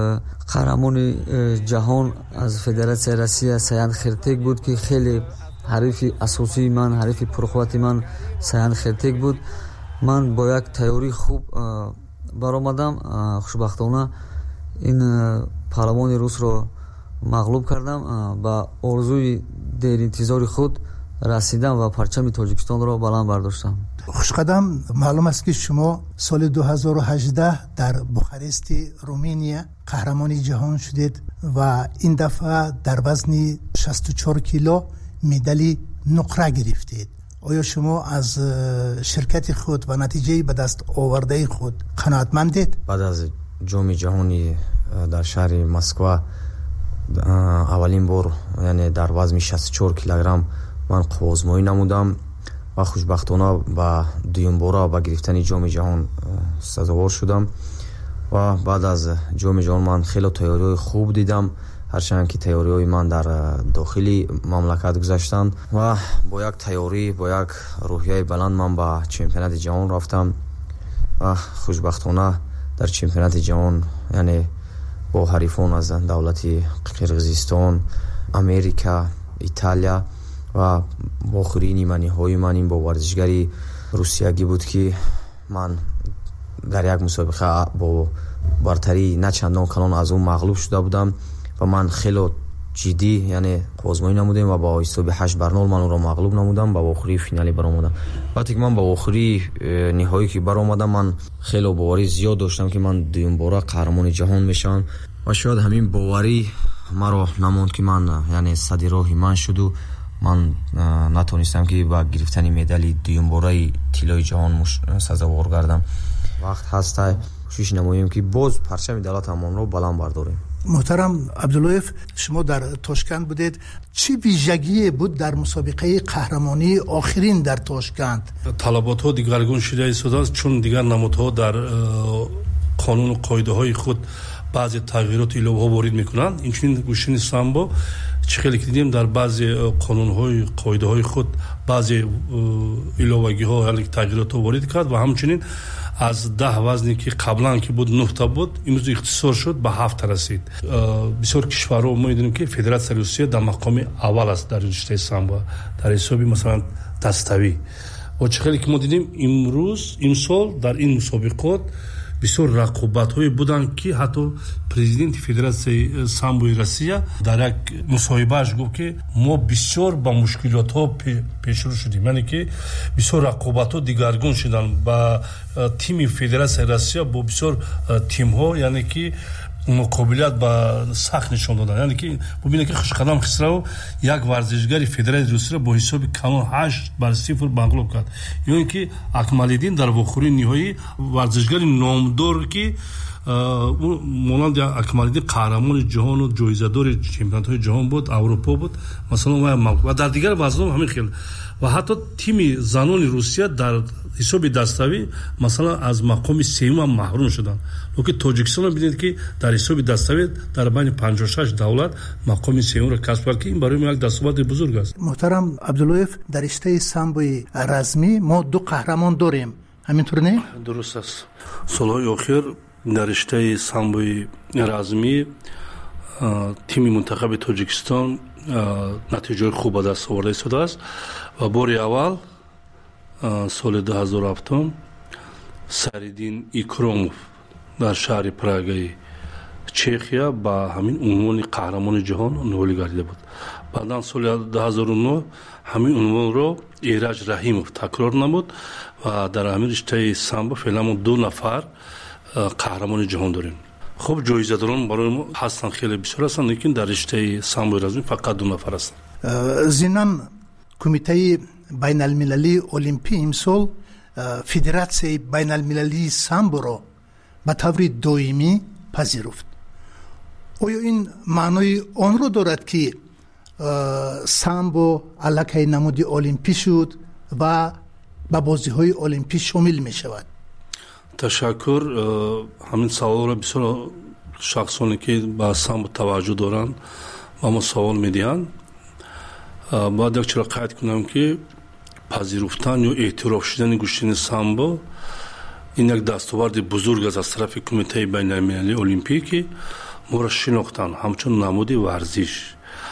قهرمان جهان از فدراسیون روسیه سیان خرتیک بود که خیلی حریف اساسی من، حریف پرقوت من سیان خرتیک بود. من با یک تیاری خوب برآمدم. خوشبختانه این پهلوان روس رو مغلوب کردم. با آرزوی دیر انتظار خود رسیدم و پرچم تاجیکستان را بلند برداشتم. خوشقدم، معلوم است که شما سال 2018 در بوخارست رومانیا قهرمان جهان شدید و این دفعه در وزن 64 کیلو مدال نقره گرفتید. آیا شما از شرکت خود و نتیجه به دست آورده خود قناعتمندید؟ بعد از جام جهانی در شهر مسکو اولین بار یعنی در وزن 64 کیلوگرم من قوازمایی نمودم و خوشبختانه با دوم بار با گرفتن جام جهان سزاوار شدم و بعد از جام جهان من خیلی تیاری خوب دیدم، هرچند که تیاری‌های من در داخلی مملکت گذشتند و با یک تیاری با یک روحیه بلند من با چمپیونات جهان رفتم و خوشبختانه در چمپیونات جهان یعنی با حریفان از دولت قرقیزستان، امریکا، ایتالیا و آخرین نیمه‌های من این با ورزشگری روسیایی بود که من در یک مسابقه با برتری نه چندان کلان از اون مغلوب شده بودم و من خیلی جدی یعنی آزمایی نمودم و با حساب 8-0 من اون رو مغلوب نمودم. با آخری فینالی برآمدم. وقتی که من با آخری نهایی که برآمدم من خیلی باوری زیاد داشتم که من دوم بار قهرمان جهان میشم و شاید همین باوری مرا نموند که من یعنی صد راه من شد و من نتونستم که با گرفتن مدال دوم باره طلای جهان سزاوار گردم. وقت هست کوشش نماییم که باز پرچم دولتمان رو بلند برداریم. محترم عبداللهیف، شما در تاشکند بودید، چی ویژگی بود در مسابقه قهرمانی آخرین در تاشکند؟ طلبات ها دیگرگون شده ایستاده است، چون دیگر نمودها در قانون و قاعده های خود بعضی تغییرات ایلوه ها وارد میکنند. اینچنین گوشین سامبو چه خیلی که دیدیم در بعضی قانون های قاعده های خود بعضی ایلوگی ها یعنی تغییرات ها وارد کرد و همچنین از 10 وزنی که قبلا که بود 9 تا بود امروز اختصار شد به 7 رسید. بسیار کشورها ما میدونیم که فدراسیون روسیه در مقام اول است در رشته سامبو در حساب مثلا دستاوی و چه خیلی که ما دیدیم امروز امسال در این مسابقات بسیار رقابت‌های بودند که حتی پرزیدنت فدراسیون سامبوی روسیه در یک مصاحبه‌اش گفت که ما بسیار با مشکلات‌ها پیشرو شدیم، یعنی که بسیار رقابت‌ها دیگرگون شدن با تیم فدراسیون روسیه با بسیار تیم‌ها، یعنی که مقابلت با سخت نشون دادن. یعنی که ببینید که خوشقدم خسرو یک ورزشگر فدراسیون روسیه با حساب کانون 8-0 مغلوب کرد. یعنی که اکمالدین در واخوری نهایی ورزشگر نامدار که مانند اکمالدین قهرمان جهان و جایزه‌دار چمپیونات‌های جهان بود، اروپا بود مثلا و در دیگر وزن‌ها همین خیلی و حتی تیم زنان روسیه در حساب دستاوی مثلا از مقام سوم محروم شدن. لکه تاجیکستان رو ببینید که در حساب دستاوی در بین 56 دولت مقام سوم را کسب کرد که این برای ما یک دستاورد بزرگ است. محترم عبداللطیف، در رشته سامبوی رزمی ما 2 قهرمان داریم، همینطور نه؟ درست است. سالهای اخیر در رشته سامبوی رزمی تیم منتخب تاجیکستان نتیجه خوب به دست آورده شده است و بار اول سال 2007 سریدین ایکروموف در شهر پراگای چخیا با همین عنوان قهرمان جهان نولی گردیده بود. بعداً سال 2009 همین عنوان رو ایرج رحیموف تکرار نمود و در همین رشته سامبو فعلا ما 2 نفر قهرمان جهان داریم. خب جایزه‌داران برای ما هستن خیلی بسیار هستن، لیکن در رشته سامبوی رزمی فقط 2 نفر هستن. ضمناً کمیته بین المللی المپی امسال فدراسیون بین المللی سامبو را به طور دائمی پذیرفت. آیا این معنای آن را دارد که سامبو علاقه نماد المپی شد و به بازی‌های المپی شامل می شود؟ تشکر. همین سوال را بسیار شخصانی که به سامبو توجه دارند و ما سوال می‌دهند. باید یک چرا قید کنم که پذیرفتن یا اعتراف شدن گوشتن سامبو این یک دستاورد بزرگ است از طرف کمیته بین المللی المپی که ما را شناختن همچون نماد ورزش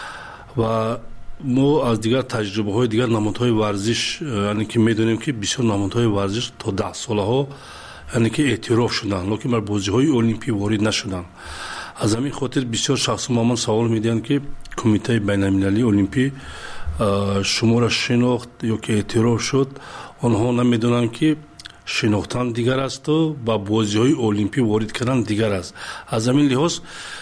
و ما از دیگر تجربه های دیگر نمادهای ورزش یعنی که میدونیم که بسیار نمادهای ورزش تا 10 ساله ها یعنی که اعتراف شدن لیکن بر بازی های المپی وارد نشدن. از همین خاطر بسیار شخص ما سوال میدن که کمیته بین المللی المپی شما را شناخت یا که اعتراف شد، آنها نمیدونن که شناختن دیگر است و با بازی های المپی وارد کردن دیگر است. از همین لحاظ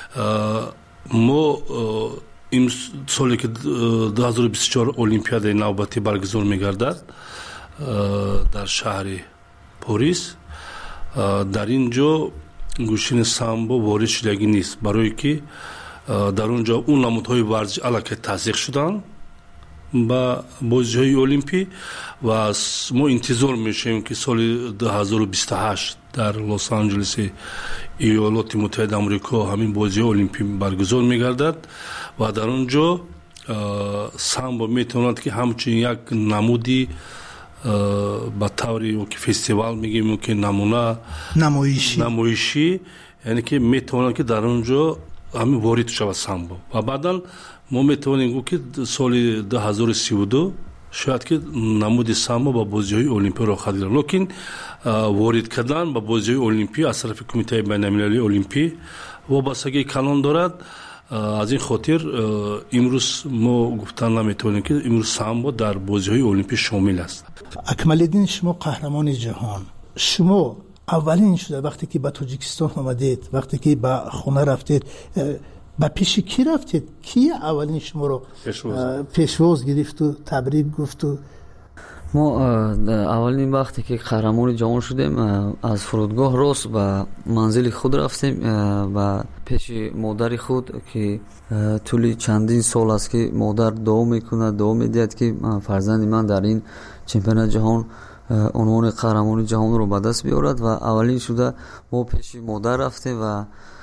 ما این سالی که 2024 المپیاد نوبتی برگزار میگردد در شهر پاریس، در اینجا گوشین سامبو وارد شدگی نیست، برای که در اونجا اون نمادهای ورزش علاقه تزریق شدن با بازی‌های المپی و ما انتظار میشیم که سال 2028 در لس آنجلس ایالات متحده آمریکا همین بازی المپی برگزار میگردد و در اونجا سامبو میتواند که همچنین یک نمودی با طوری که فستیوال میگیم که نمونه نمایشی یعنی که میتواند که در اونجا همین وارد شود سامبو و بعدا ما میتوانیم که سال 2032 شاید که نمود سامبو با بازی‌های المپی را خواهد گرفت، لیکن وارد کردن با بازی‌های المپی از طرف کمیته بین المللی المپی وابستگی کلان دارد. از این خاطر امروز ما گفتن نمیتونیم که امروز سامبو در بازی‌های المپی شامل است. اکمالدین، شما قهرمان جهان، شما اولین شده وقتی که به تاجیکستان آمدید، وقتی که به خونه رفتید، با پیش کی رفتید؟ کی اولین شما رو پیشواز گرفت و تبریک گفت؟ ما اولین وقتی که قهرمان جهان شدیم از فرودگاه راست به منزل خود رفتیم و پیش مادر خود که طول چندین سال است که مادر دعا میکنه، دعا میدهد که فرزند من در این چمپیونات جهان عنوان قهرمانی جهان رو به دست بیارد و اولین شده ما پیش مادر رفتیم و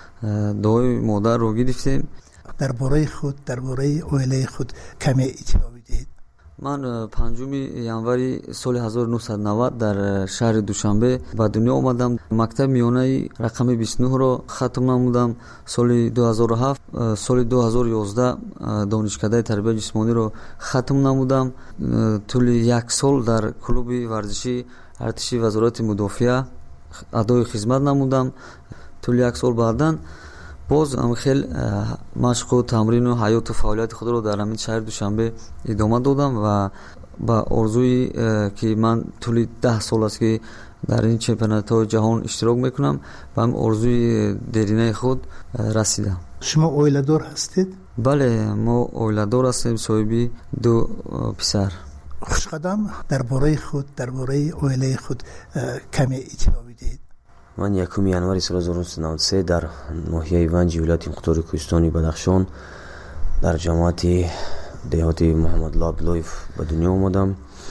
دعای مادر رو گرفتیم. درباره خود، درباره عائله خود کمی اطلاع بدهید. من 5 январи соли 1990 дар шаҳри Душанбе ба дунё омадам. мактаби миёнаи рақами 29-ро хатм намудам. соли 2007 соли 2011 донишкадаи тарбияи ҷисмониро хатм намудам. тӯли 1 сол дар клуби варзиши артиши вазорати мудофиа адои хизмат намудам. тӯли 1 сол баъдан боз хел машқу тамрину ҳаёту фаъолияти худро дар ҳамин шаҳри Душанбе идома додам ва ба орзуи ки ман тӯли 10 сол аст ки дар ин чемпионатҳои ҷаҳон иштирок мекунам ба ҳамин орзуи деринаи худ расидам. шумо оиладор ҳастед? бале, мо оиладор ҳастем, соҳиби 2 писар. хушқадам, дарбораи худ, дарбораи оилаи худ каме иттилоъ бидиҳед. من 1 январи соли 1993 дар ноҳияи Ванҷи вилояти Муқтори Кӯҳистони Бадахшон дар ҷамоати деҳоти Муҳаммадулло Абдуллоев ба дунё омадам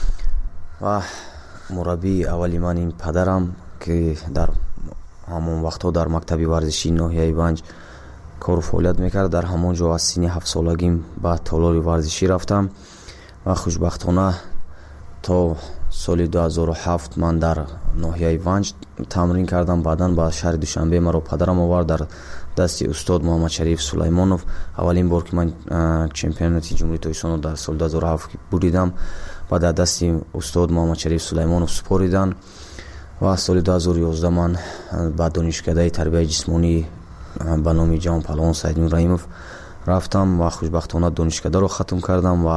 ва мураббии аввали ман ин падарам ки дар ҳамон вақтҳо дар мактаби варзишии ноҳияи Ванҷ кору фаъолият мекард. дар ҳамон ҷо аз синни 7 солагим ба толори варзишӣ рафтам ва хушбахтона то соли 2007 ман дар ноҳияи Ванҷ тамрин кардам. баъдан ба шаҳри Душанбе маро падарам овард дар дасти устод Муҳаммадшариф Сулаймонов. аввалин бор ки ман чемпионати ҷумҳурии Тоҷикистонро дар соли 2007 буридам ва дар дасти устод Муҳаммадшариф Сулаймонов супоридан ва соли 2011 ман ба донишкадаи тарбияи ҷисмонӣ ба номи ҷавон паҳлавон Саиднур Раимов рафтам ва хушбахтона донишкадаро хатм кардам ва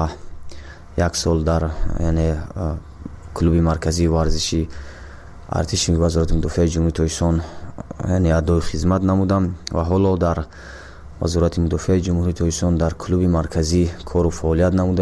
1 сол дар яъне клуби марказии варзиши артиши вазорати мудофиаи ҷумҳурии Тоҷикистон яъне адои хизмат намудам ва ҳоло дар вазорати мудофиаи ҷумҳурии Тоҷикистон дар клуби марказӣ кору фаъолият намуда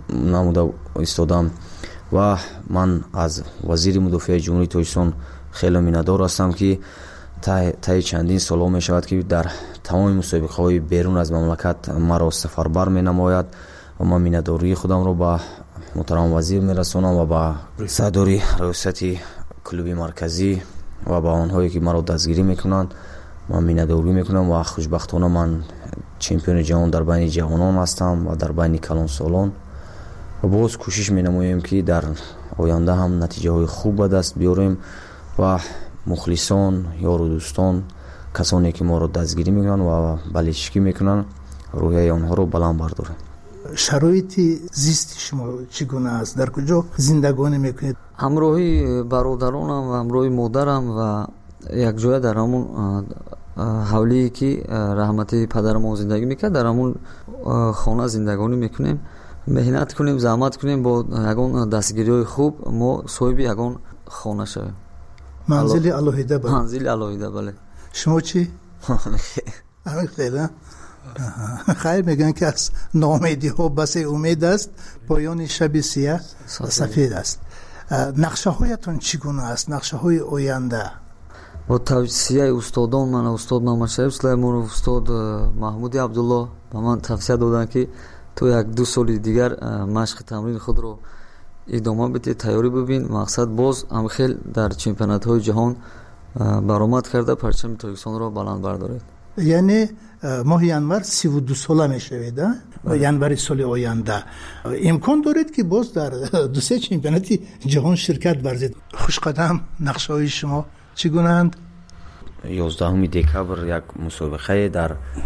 истодам ва ман аз вазири мудофиаи ҷумҳурии Тоҷикистон хеле миннатдор ҳастам ки таи чандин солҳо мешавад ки дар тамоми мусобиқаҳои берун аз мамлакат маро сафарбар менамояд ва ман миннатдории худамро ба муҳтарам вазир мерасонам ва ба сардори раёсати клуби марказӣ ва ба онҳое ки маро дастгирӣ мекунанд ман миннатдорӣ мекунам ва хушбахтона ман чемпиони ҷаҳон дар байни ҷавонон ҳастам ва дар байни калонсолон ва боз кӯшиш менамоем ки дар оянда ҳам натиҷаҳои хуб ба даст биёрем ва мухлисон, ёру дӯстон, касоне ки моро дастгирӣ мекунанд ва баличкӣ мекунанд, рӯҳияи онҳоро баланд бардорем. шароити зисти шумо чӣ гуна аст? дар куҷо зиндагонӣ мекунед? ҳамроҳи бародаронам ва ҳамроҳи модарам ва якҷоя дар ҳамон ҳавлие ки раҳмати падарам зиндагӣ мекард дар ҳамон хона зиндагонӣ мекунем. меҳнат кунем, заҳмат кунем, бо ягон дастгириҳои хуб мо соҳиби ягон хона шавем. манзили алоҳида? манзили алоҳида, бале. шумо чӣ? خیر میگن که از ناامیدی ها بس امید است، پایان شب سیاه سفید است. نقشه هایتون چگونه است؟ نقشه های آینده؟ با توصیه استادان من، استاد محمدشریف سلیمانov، استاد محمود عبدالله به من توصیه دادن که تو 1-2 سال دیگر مشق تمرین خود رو ادامه بده، تیاری ببین. مقصد باز هم خیلی در چمپیونات های جهان برآمد کرده، پرچم تاجیکستان رو بلند بردارید. یعنی ماه январ 32 ساله میشوید. январи соли оянда امکان دارید که باز در 2-3 چمپیونات جهان شرکت ورزید. خوشقدم، نقشه‌های شما چگونه‌اند؟ 11 دکبر یک مسابقه در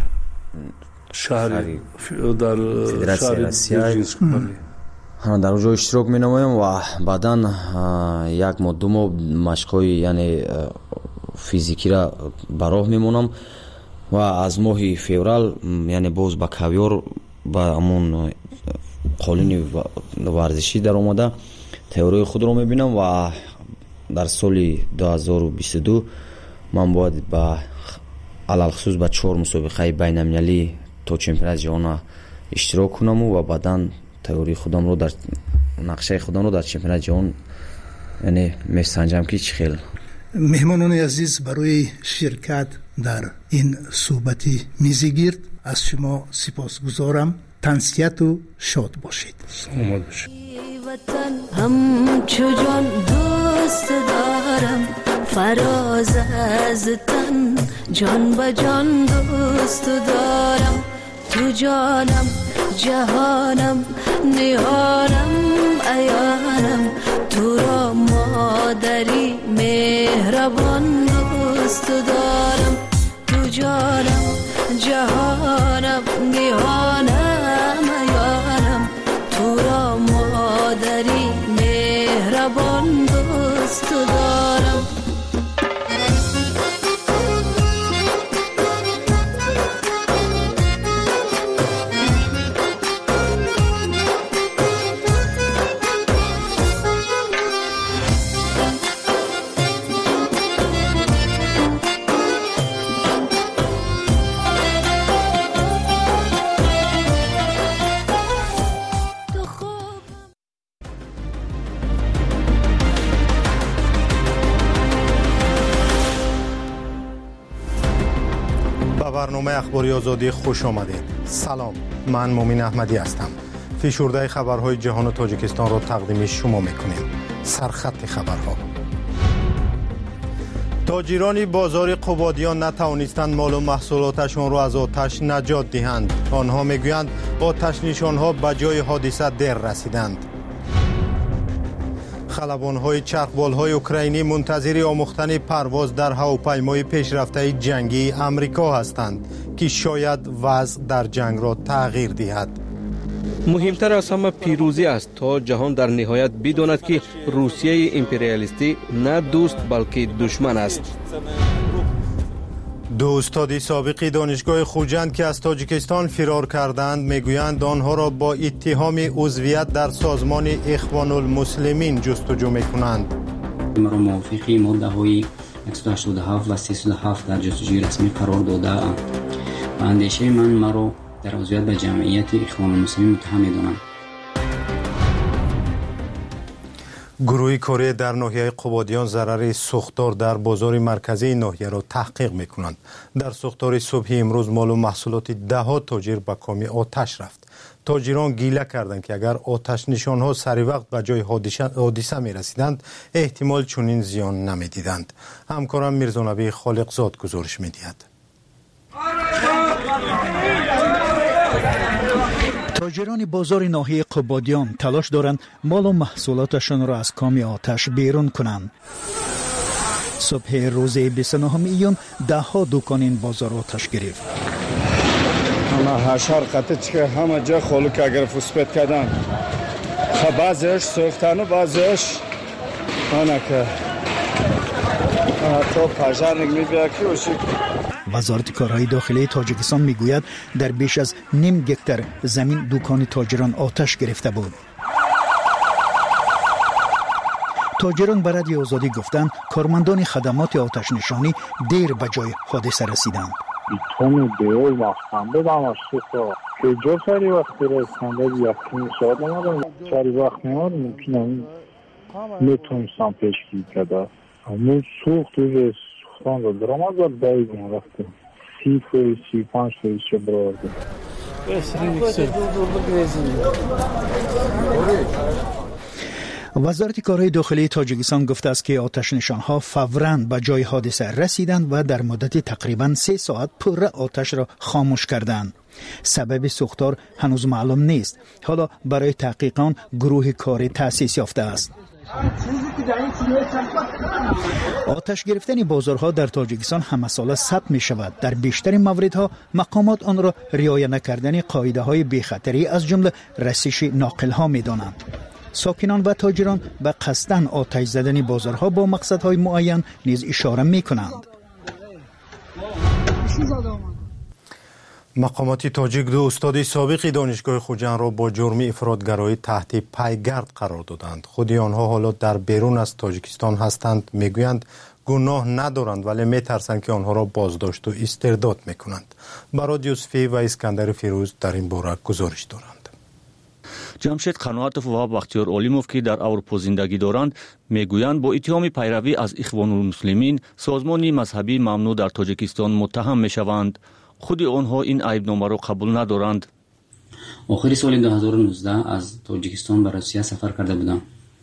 شهری در فدراسیون روسیه در اونجا اشتراک می‌نمایم و بعداً 1 ماه 2 ماه مشق‌های یعنی فیزیکی را به راه میمونم و از ماه فوریه یعنی باز با کاویار با همون قالین ورزشی در اومده تئوری خود رو میبینم و در سال 2022 من باید با علل خصوص با 4 مسابقه بین المللی تا چمپیونات جهان اشتراک کنم و بعداً تئوری خودم رو در نقشه خودم رو در چمپیونات جهان یعنی میسنجم که چه خیلی. مهمانان عزیز، برای شرکت در این صحبتی میزگیرد از شما سپاسگزارم. تنسیت و شاد باشید. سلامت باشید. وطن همچو جان دوست دارم، فراز از تن جان به جان دوست دارم. تو جانم جهانم نهانم عیانم، تو را مادری مهربان دوست دارم. تو جانم جهانم نهانم عیانم، تو را مادری مهربان دوست دارم. برنامه اخباری آزادی خوش آمدید. سلام، من مومن احمدی هستم. فشرده خبرهای جهان و تاجیکستان را تقدیم شما میکنیم. سرخط خبرها: تاجران بازار قبادیان نتوانستند مال و محصولاتشان را از آتش نجات دهند. آنها میگویند آتش نشانها به جای حادثه دیر رسیدند. خلبان‌های چرخبال‌های اوکراینی منتظر آموختن پرواز در هواپیمای پیشرفته جنگی امریکا هستند که شاید وضع در جنگ را تغییر دهد. مهمتر از همه پیروزی است تا جهان در نهایت بداند که روسیه امپریالیستی نه دوست بلکه دشمن است. دو استاد سابق دانشگاه خوجند که از تاجیکستان فرار کردند میگویند آنها را با اتهام عضویت در سازمان اخوان المسلمین جستجو میکنند. مرا موافقی ماده های 187 و 307 در جستجوی رسمی قرار داده اند. و اندیشه من مرا در عضویت به جمعیت اخوان المسلمین متهم می‌دانند. گروه کره در ناحیه قبادیان ضرر سوختار در بازار مرکزی ناحیه را تحقیق میکنند. در سوختار صبح امروز مال و محصولات ده‌ها تاجر به کام آتش رفت. تاجران گیله کردند که اگر آتش نشانها سری وقت به جای حادثه می رسیدند احتمال چنین زیان نمی دیدند. همکارم میرزانبی خالقزاد گزارش می دهد. تاجران بازار ناحیه قبادیان تلاش دارند مال و محصولاتشان را از کام آتش بیرون کنند. صبح روز 29 ایون ده‌ها دکان این بازار آتش گرفت. هشار قطعه که همه جا خالق اگر فسپت کردن، بعضیش سوختن و بعضیش آنکه حتی پژارنگ می‌بیاد که اوشی. وزارت کارهای داخلی تاجیکستان میگوید در بیش از نیم گکتر زمین دکان تاجران آتش گرفته بود. تاجران به رادیو آزادی گفتند کارمندان خدمات آتش نشانی دیر به جای حادثه رسیدند. بیتون دیو وقتم بدم اشتفا که جو سری وقتی رسنده یکی ساعت نمادم سری وقت نماد ممکنه میتونستم پیشگیری کرده. همون سوخت روی سوختان رو درآمد و دایدیم وقتی 35 چه برارده. وزارت کارهای داخلی تاجیکستان گفته است که آتش نشانها فوراً به جای حادثه رسیدند و در مدت تقریباً 3 ساعت پوره آتش را خاموش کردند. سبب سوختار هنوز معلوم نیست. حالا برای تحقیقات گروه کاری تأسیس یافته است. آتش گرفتن بازارها در تاجیکستان همه ساله ثبت می شود. در بیشتر موردها مقامات آن را رعایت نکردن قاعده های بی‌خطری از جمله رسیش ناقل ها می دانند. ساکنان و تاجران به قصدن آتش زدن بازارها با مقصدهای معین نیز اشاره می کنند. مقامات تاجیک دو استاد سابق دانشگاه خوجند را با جرم افراطگرایی تحت پیگرد قرار دادند. خود آنها حالا در بیرون از تاجیکستان هستند. میگویند گناه ندارند ولی میترسند که آنها را بازداشت و استرداد میکنند. برای یوسفی و اسکندر فیروز در این باره گزارش دارند. جمشید قنواتوف و بختیار اولیموف که در اروپا زندگی دارند میگویند با اتهام پیروی از اخوان المسلمین سازمان مذهبی ممنوع در تاجیکستان متهم میشوند. خود آنها این عیبنامه را قبول ندارند. آخر سال 2019 از تاجیکستان به روسیه سفر کرده بودم.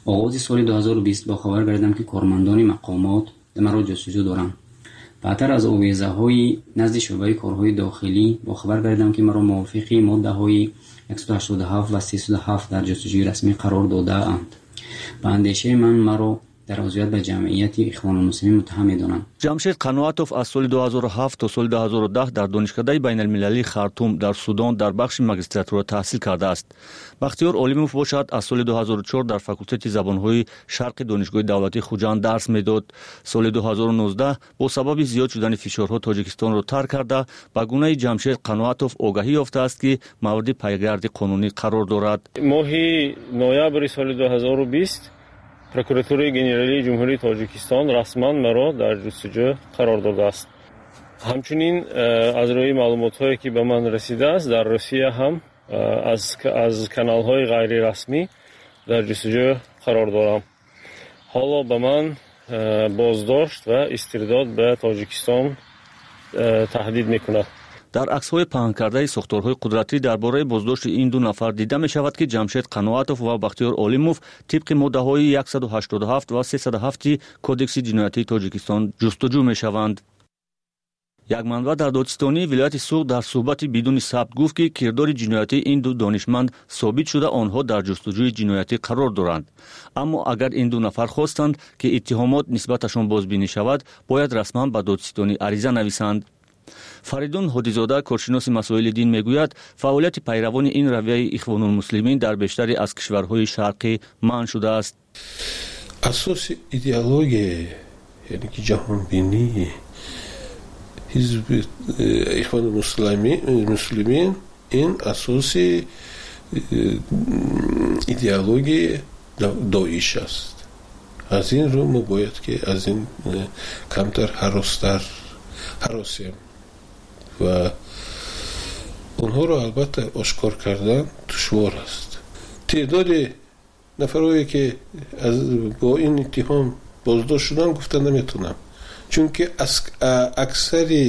آغاز سال 2020 با خبر گردیدم که کارمندان مقامات مرا جستجو دارند. بعدتر از آویزه‌های نزد شعبه کارهای داخلی با خبر گردیدم که مرا موافق ماده‌های 187 و 307 در جستجوی رسمی قرار داده اند. به اندیشه من مرا در عضویت به جمعیت اخوان المسلمین متهم می‌دانند. جمشید قنواتوف از سال 2007 تا سال 2010 در دانشکده بین المللی خارتوم در سودان در بخش ماجستراتور تحصیل کرده است. بختیار علیموف باشد از سال 2004 در فاکولته زبان‌های شرق دانشگاه دولتی خوجند درس می‌داد. سال 2019 با سبب زیاد شدن فشارها تاجیکستان را ترک کرده به گونه جمشید قنواتوف آگاهی یافته است که مورد پیگرد قانونی قرار دارد. ماه نوامبر سال 2020 прокуратураи генералии ҷумҳурии тоҷикистон расман маро дар ҷустуҷӯ қарор додааст. ҳамчунин аз рӯи маълумотҳое ки ба ман расидааст дар русия ҳам аз каналҳои ғайрирасмӣ дар ҷустуҷӯ қарор дорам. ҳоло ба ман боздошт ва истирдод ба тоҷикистон таҳдид мекунад. در عکس‌های پهن کرده ساختارهای قدرتی درباره بازداشت این دو نفر دیده می شود که جمشید قنواتوف و بختیار علیموف طبق ماده‌های 187 و 307 کدکس جنایتی تاجیکستان جستجو می شوند. یک منبع در دادستانی ولایت سوق در صحبت بدون ثبت گفت که کردار جنایتی این دو دانشمند ثابت شده آنها در جستجوی جنایتی قرار دارند. اما اگر این دو نفر خواستند که اتهامات نسبتشان بازبینی شود باید رسما به دادستانی عریضه نویسند. فریدون هادیزاده کارشناس مسائل دین میگوید فعالیت پیروان این رویه اخوان المسلمین در بیشتری از کشورهای شرقی منع شده است. اساس ایدئولوژی یعنی که جهان بینی حزب اخوان المسلمین این اساس ایدئولوژی داعش است. از این رو ما باید که از این کمتر حراسیم و اونها رو البته آشکار کردن دشوار است. تعداد نفرایی که با این اتهام بازداشت شدن گفتن نمیتونم، چون که اکثر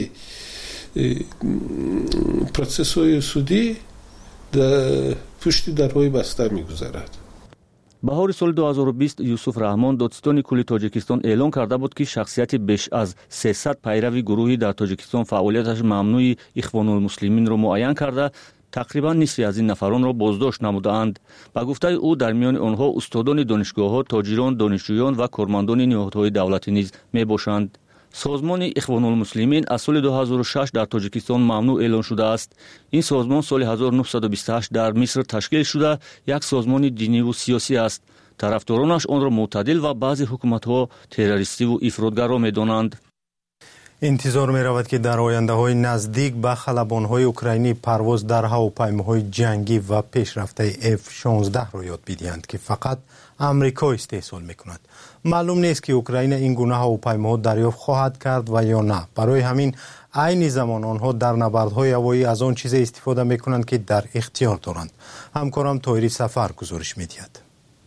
پروسس های سودی در پشت درهای بسته میگذرد. بهار سال 2020 یوسف رحمان دادستان کلی تاجیکستان اعلام کرده بود که شخصیت بیش از 300 پیروی گروهی در تاجیکستان فعالیتش ممنوع اخوان المسلمین را معین کرده تقریبا نصفی از این نفران را بازداشت نمودند. با گفته او در میان آنها استادان دانشگاه‌ها، تاجران، دانشجویان و کارمندان نهادهای دولتی نیز میباشند. سازمان اخوان المسلمین از سال 2006 در تاجیکستان ممنوع اعلان شده است. این سازمان سال 1928 در مصر تشکیل شده یک سازمان دینی و سیاسی است. طرفدارانش آن را معتدل و بعضی حکومت‌ها تروریستی و افراطگرا می‌دانند. انتظار می رود که در آینده های نزدیک به خلبان های اوکراینی پرواز در هواپیماهای جنگی و پیشرفته F-16 را یاد بدهند که فقط امریکا استحصال می کند. معلوم نیست که اوکراین این گونه هواپیماها دریافت خواهد کرد و یا نه. برای همین عین زمان آنها در نبردهای هوایی از آن چیز استفاده می کنند که در اختیار دارند. همکارم طاهری سفر گزارش می دهد.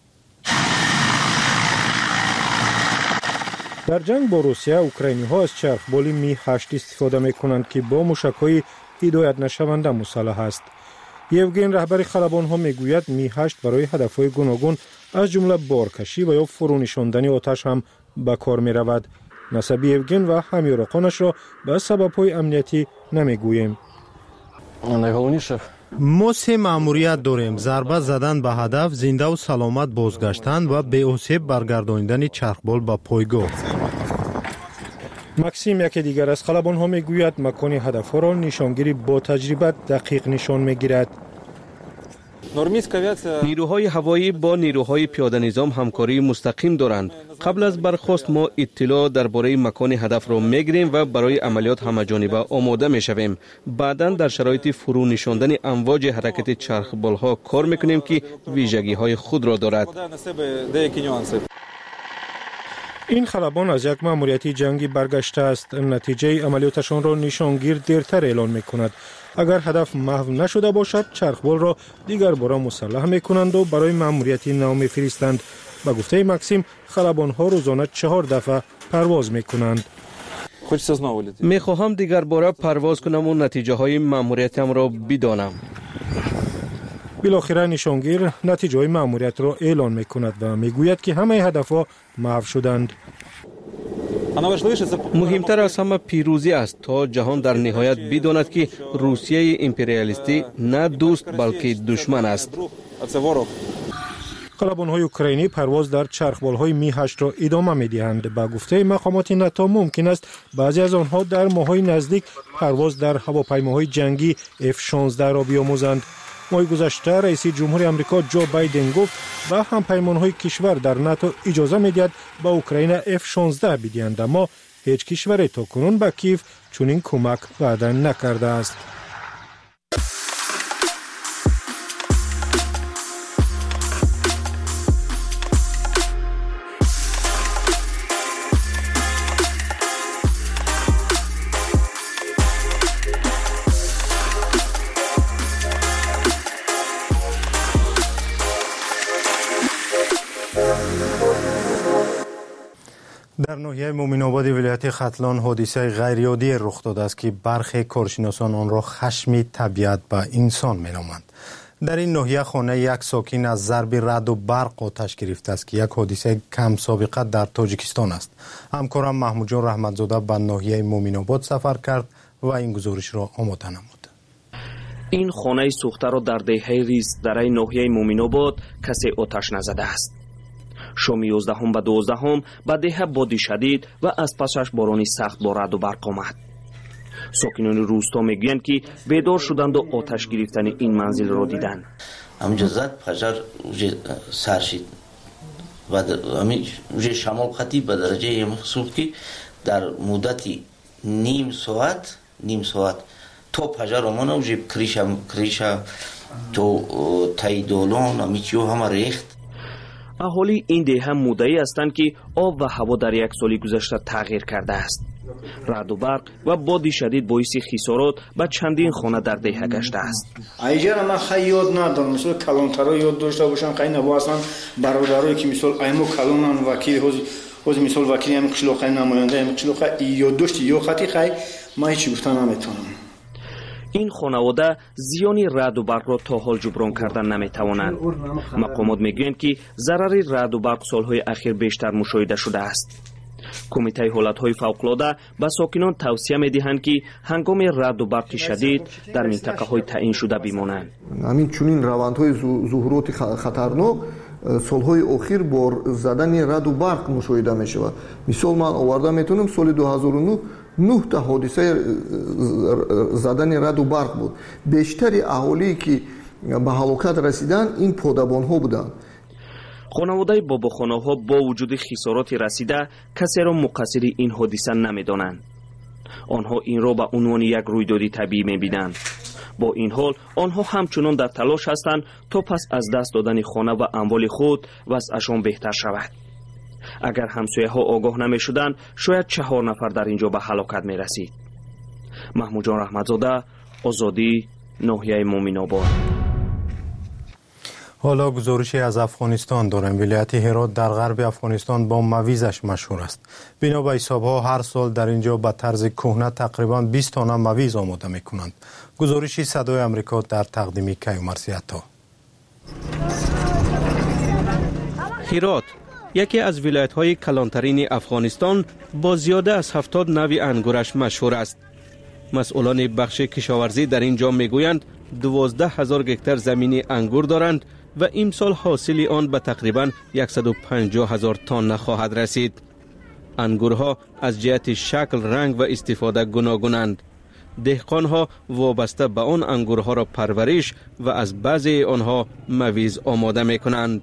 در جنگ با روسیه اوکراینی ها از چرخبال می 8 استفاده می کنند که با موشک های هدایت نشونده مسلح است. یوگین رهبر خلبان ها می گوید می 8 برای هدف های گوناگون از جمله بارکشی و یا فرونشاندن آتش هم به کار می رود. نسب یوگین و همیارقانش را به سبب های امنیتی نمی گوییم. ما 3 مأموریت داریم: ضربه زدن به هدف، زنده و سلامت بازگشتن و به آسیب برگرداندن چرخبال به پایگاه. مکسیم یکی دیگر از خلبان ها می گوید مکان هدف ها را نشانگیری با تجربه دقیق نشان می گیرد. نیروهای هوایی با نیروهای پیاده نظام همکاری مستقیم دارند. قبل از برخاست ما اطلاع درباره مکان هدف را میگیریم و برای عملیات همه‌جانبه آماده میشویم. بعداً در شرایط فرو نشاندن امواج حرکت چرخبال ها کار میکنیم که ویژگی های خود را دارد. این خلبان از یک مأموریت جنگی برگشته است. نتیجه عملیاتشان را نشانگیر دیرتر اعلان میکند. اگر هدف محو نشده باشد چرخبال را دیگر بار مسلح میکنند و برای مأموریتی نو میفرستند. با گفته مکسیم خلبان ها روزانه 4 دفعه پرواز میکنند. میخواهم دیگر بار پرواز کنم و نتیجه های مأموریتم را بدانم. بالاخره نشانگیر نتیجه مأموریت را اعلان میکند و میگوید که همه هدفها محو شدند. مهمتر از همه پیروزی است تا جهان در نهایت بداند که روسیه امپریالیستی نه دوست بلکه دشمن است. خلبان‌های اوکراینی پرواز در چرخبال‌های می-8 را ادامه می‌دهند. با گفته مقامات ناتو ممکن است بعضی از آنها در ماه‌های نزدیک پرواز در هواپیماهای جنگی F-16 را بیاموزند. ماه گذشته رئیس جمهور آمریکا جو بایدن گفت با همپیمان‌های کشور در ناتو اجازه می‌دهد با اوکراین F-16 بدهند، اما هیچ کشوری تاکنون به کیف چنین کمک وعده نکرده است. در ناحیه مومن‌آباد ولایت ختلان حادثه غیرعادی رخ داده است که برخی کارشناسان آن را خشم طبیعت به انسان می‌نامند. در این ناحیه خانه یک ساکن از ضرب رعد و برق آتش گرفته است که یک حادثه کم سابقه در تاجیکستان است. همکارم محمود جان رحمتزاده به ناحیه مومن‌آباد سفر کرد و این گزارش را آماده نمود. این خانه سوخته را در دهه ریز در این ناحیه مومن‌آباد کسی آتش نزده است. شام 11 و 12 به ده بادی شدید و از پسش بارانی سخت با رعد و برق آمد. ساکنان روستا میگویند که بیدار شدند و آتش گرفتن این منزل را دیدند. همجا زد پجر سر شد و اوجه شمال خطی به درجه محسوب که در مدتی نیم ساعت تا پجر آمانه اوجه کریشا تو تایدولان امیچیو همه ریخت. اهالی این ده هم مدعی هستند که آب و هوا در یک سال گذشته تغییر کرده است. رعد و برق و بادی شدید باعث خسارات به چندین خانه در ده گشته است. ایجا من خیلی یاد ندارم، مثلا کلانترها یاد داشته باشم، خیلی نبا اصلا برادرایی که مثلا ایمو کلانن وکیل حوز مثلا وکیلی هم قشلوقه نماینده هم قشلوقه یاد داشتی یا خطی خیلی ما هیچی گفتن نمیتونم. این خانواده زیانی رعد و برق را تا حال جبران کردن نمیتوانند. مقامات میگویند که ضرر رعد و برق سالهای اخیر بیشتر مشاهده شده است. کمیته حالتهای فوق‌العاده به ساکنان توصیه میدهند که هنگام رعد و برق شدید در منطقه های تعیین شده بمانند. همین چنین روندهای ظهورات خطرناک سالهای اخیر با زدن رعد و برق مشاهده می شود. مثال من آورده میتونم سال 2009 9 تا حادثه زدن رعد و برق بود. بیشتر اهالی که به هلاکت رسیدن این پادبان ها بودند. خانواده باباخانه ها با وجود خسارات رسیده کسی را مقصر این حادثه نمیدانند. آنها این را به عنوان یک رویداد طبیعی میبینند. با این حال آنها همچنان در تلاش هستند تا پس از دست دادن خانه و اموال خود وضعشان بهتر شود. اگر همسایه ها آگاه نمی شدند شاید 4 نفر در اینجا به هلاکت می رسید. محمود جان رحمتزاده، آزادی، ناحیه مومن‌آباد. حالا گزارشی از افغانستان داریم. ولایت هرات در غرب افغانستان با مویزش مشهور است. بنا به حسابها هر سال در اینجا به طرز کهنه تقریبا 20 تانه مویز آماده می کنند. گزارشی صدای آمریکا در تقدیم کیومرثی عطا. هرات یکی از ولایت‌های کلانترین افغانستان با زیاده از 70 نوع انگورش مشهور است. مسئولان بخش کشاورزی در اینجا میگویند 12,000 هکتار زمین انگور دارند و امسال حاصل آن به تقریبا 150,000 تن خواهد رسید. انگورها از جهت شکل، رنگ و استفاده گوناگونند. دهقانها وابسته به آن انگورها را پرورش و از بعضی آنها مویز آماده میکنند.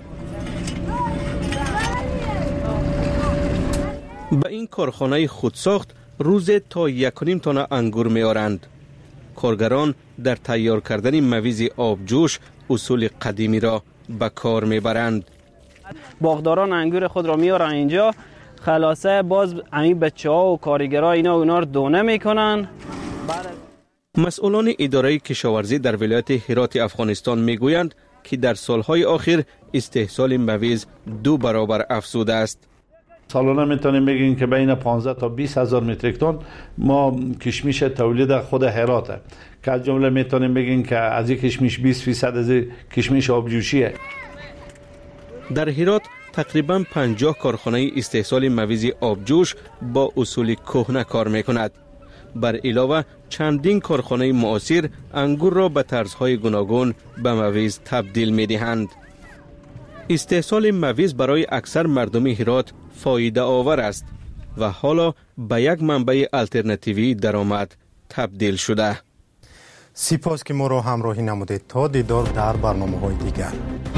به این کارخانه خودساخت روز تا 1.5 تن انگور میارند. کارگران در تیار کردن مویز آبجوش اصول قدیمی را به کار میبرند. باغداران انگور خود را میارن اینجا، خلاصه باز همین بچه‌ها و کارگرها اینا رو دونه میکنن. مسئولان اداره کشاورزی در ولایت هرات افغانستان میگویند که در سالهای اخیر استحصال مویز 2 برابر افزوده است. سالانه میتونیم بگیم که بین 15 تا 20 هزار متریک تن ما کشمش تولید خود هراته که از جمله میتونیم بگیم که از این کشمش 20% از کشمش آبجوشیه. در هرات تقریبا 50 کارخانه استحصال مویز آبجوش با اصول کهنه کار میکند. بر علاوه چندین کارخانه معاصر انگور را به طرزهای گوناگون به مویز تبدیل میدهند. استحصال مویز برای اکثر مردم هرات فایده آور است و حالا به یک منبع الترناتیوی درآمد تبدیل شده. سپاس که ما را همراهی نمودید. تا دیدار در برنامه‌های دیگر.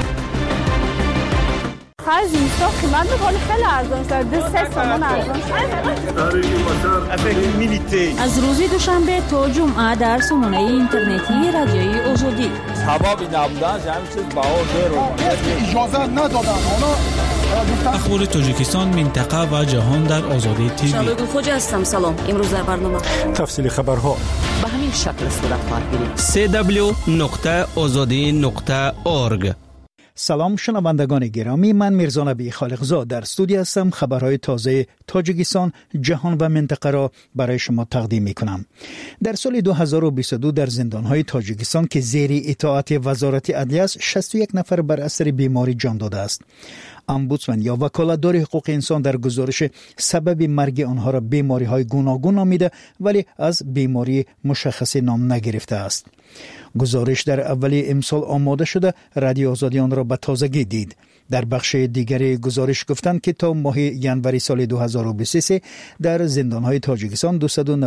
خرج اینستا قیمت میکنه خیلی ارزان شد. 2-3 تومان ارزان شد. از روز دوشنبه تا جمعه در سامانه اینترنتی رادیوی آزادی. سببی نبودن همین چیز بها زیرو اجازه ندادن. اخبار تاجیکستان، منطقه و جهان در آزادی تیوی. شبگو خوج هستم. سلام. امروز در برنامه تفصیل خبرها به همین شکل صورت خواهد گرفت. www.azadi.org. سلام شنوندگان گرامی، من میرزا نبی خالقزاد در استودیو هستم. خبرهای تازه تاجیکستان، جهان و منطقه را برای شما تقدیم میکنم. در سال 2022 در زندانهای تاجیکستان که زیر اطاعت وزارت عدلیه است 61 نفر بر اثر بیماری جان داده است. امبودسمن یا وکالتدار حقوق انسان در گزارش سبب مرگ آنها را بیماری‌های گوناگون نامیده ولی از بیماری مشخص نام نگرفته است. گزارش در اولی امسال آماده شده، رادیو آزادی آن را به تازگی دید. در بخش دیگری گزارش گفتند که تا ماه ینوری سال 2023 در زندانهای تاجیکستان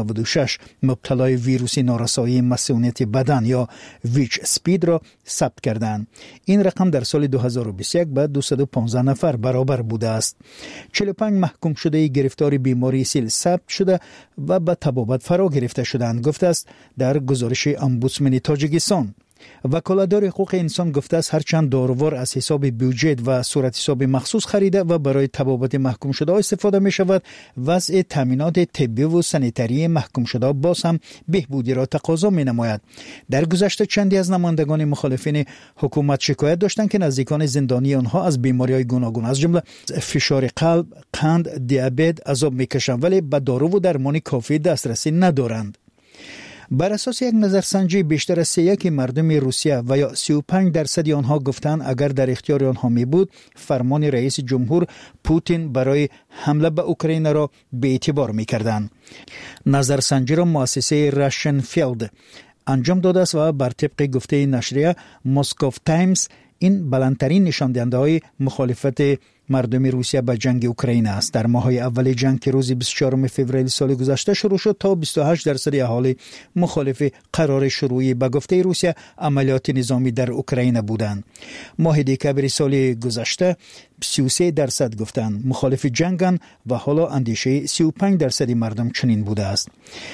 296 مبتلای ویروس نارسایی مسئولیت بدن یا ویچ سپید را ثبت کردند. این رقم در سال 2021 به 215 نفر برابر بوده است. 45 محکوم شده گرفتار بیماری سیل ثبت شده و به طبابت فرا گرفته شدند، گفته است در گزارش امبودسمن تاجیکستان. وکالتدار حقوق انسان گفته است هرچند داروار از حساب بودجه و صورت حساب مخصوص خریده و برای طبابت محکوم شده استفاده می شود، وضع تامینات طبی و سانیتری محکوم شده باز هم بهبودی را تقاضا می نماید. در گذشته چندی از نمایندگان مخالفین حکومت شکایت داشتند که نزدیکان زندانی آنها از بیماری‌های گوناگون از جمله فشار قلب، قند، دیابت عذاب می‌کشند ولی به دارو و درمان کافی دسترسی ندارند. بر اساس یک نظرسنجی بیشتر از 3/1 مردم روسیه و یا 35% آنها گفتند اگر در اختیار آنها می بود فرمان رئیس جمهور پوتین برای حمله به اوکراین را به اعتبار می کردند. نظرسنجی را مؤسسه راشن فیلد انجام داده است و بر طبق گفته نشریه مسکوف تایمز این بلندترین نشان دهنده های مخالفت مردم روسیه به جنگ اوکراین است. در ماه‌های اول جنگ که روز 24 فوریه سال گذشته شروع شد تا 28% اهالی مخالف قرار شروعی به گفته روسیه عملیات نظامی در اوکراین بودند. ماه دکمبر سال گذشته 33% گفتند مخالف جنگند و حالا اندیشه 35% مردم چنین بوده است.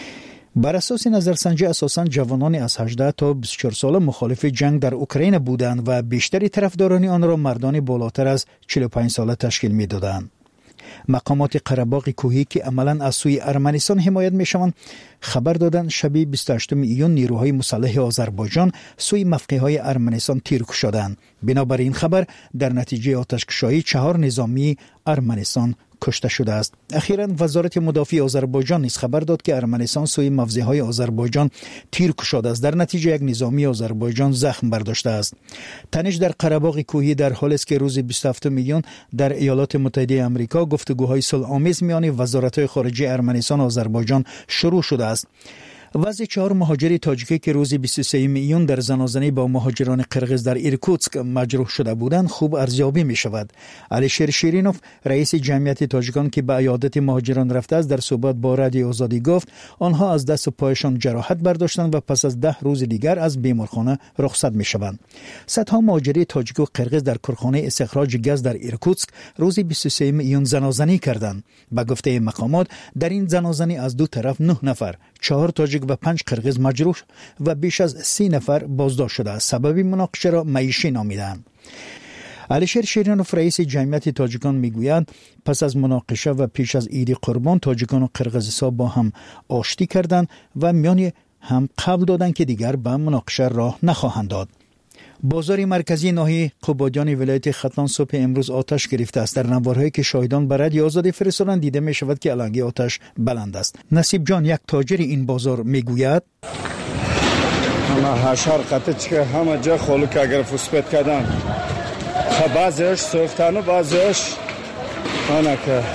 بر اساس نظرسنجی اساساً جوانان از 18 تا 24 ساله مخالف جنگ در اوکراین بودند و بیشتری طرفداران آن را مردان بالاتر از 45 ساله تشکیل می‌دادند. مقامات قره‌باغ کوهی که عملاً از سوی ارمنستان حمایت می‌شوند خبر دادند شب 28 ایون نیروهای مسلح آذربایجان سوی موقع‌های ارمنستان تیرک شدند. بنابر این خبر در نتیجه آتش‌کشی 4 نظامی ارمنستان کشته شده است. اخیراً وزارت مدافع آذربایجان نیز خبر داد که ارمنستان سوی موضع‌های آذربایجان تیر کشیده است. در نتیجه یک نظامی آذربایجان زخم برداشته است. تنش در قره‌باغ کوهی در حالی است که روز 27 میلیون در ایالات متحده آمریکا گفتگوهای صلح‌آمیز میان وزارت‌های خارجه ارمنستان و آذربایجان شروع شده است. وضع 4 مهاجر تاجیکی که روز 23 میلیون در زنازنی با مهاجران قرغیز در ایرکوتسک مجروح شده بودند خوب ارزیابی می شود. علیشیر شیرینوف رئیس جمعیت تاجیکان که به عیادت مهاجران رفته است در صحبت با رادیو آزادی گفت آنها از دست و پایشان جراحت برداشتند و پس از 10 روز دیگر از بیمارخانه رخصت می شوند. صدها مهاجر تاجیک و قرغیز در کارخانه استخراج گاز در ایرکوتسک روز 23 میلیون زنازنی کردند. به گفته مقامات در این زنازنی از دو طرف 9 نفر 4 تاجیک و 5 قرغیز مجروح و بیش از 30 نفر بازداشت شده. سبب مناقشه را معیشی نامیدند. علیشیر شیرینوف رئیس جمعیت تاجیکان میگوید پس از مناقشه و پیش از عید قربان تاجیکان و قرغیزها با هم آشتی کردند و میان هم قبول دادند که دیگر به مناقشه راه نخواهند داد. بازار مرکزی ناحیه قبادیان ولایت ختلان صبح امروز آتش گرفته است. در نوارهایی که شاهدان به رادیو آزادی فرستادند دیده می شود که علنگی آتش بلند است. نصیب جان یک تاجر این بازار می گوید همه حشر قطع که همه جا خلق اگر فسپت کردن بعضیش سوفتن و بعضیش آنه که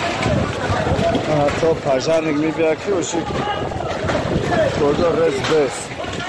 تو پجرنگ میبیا که اوشی کردو رز بس.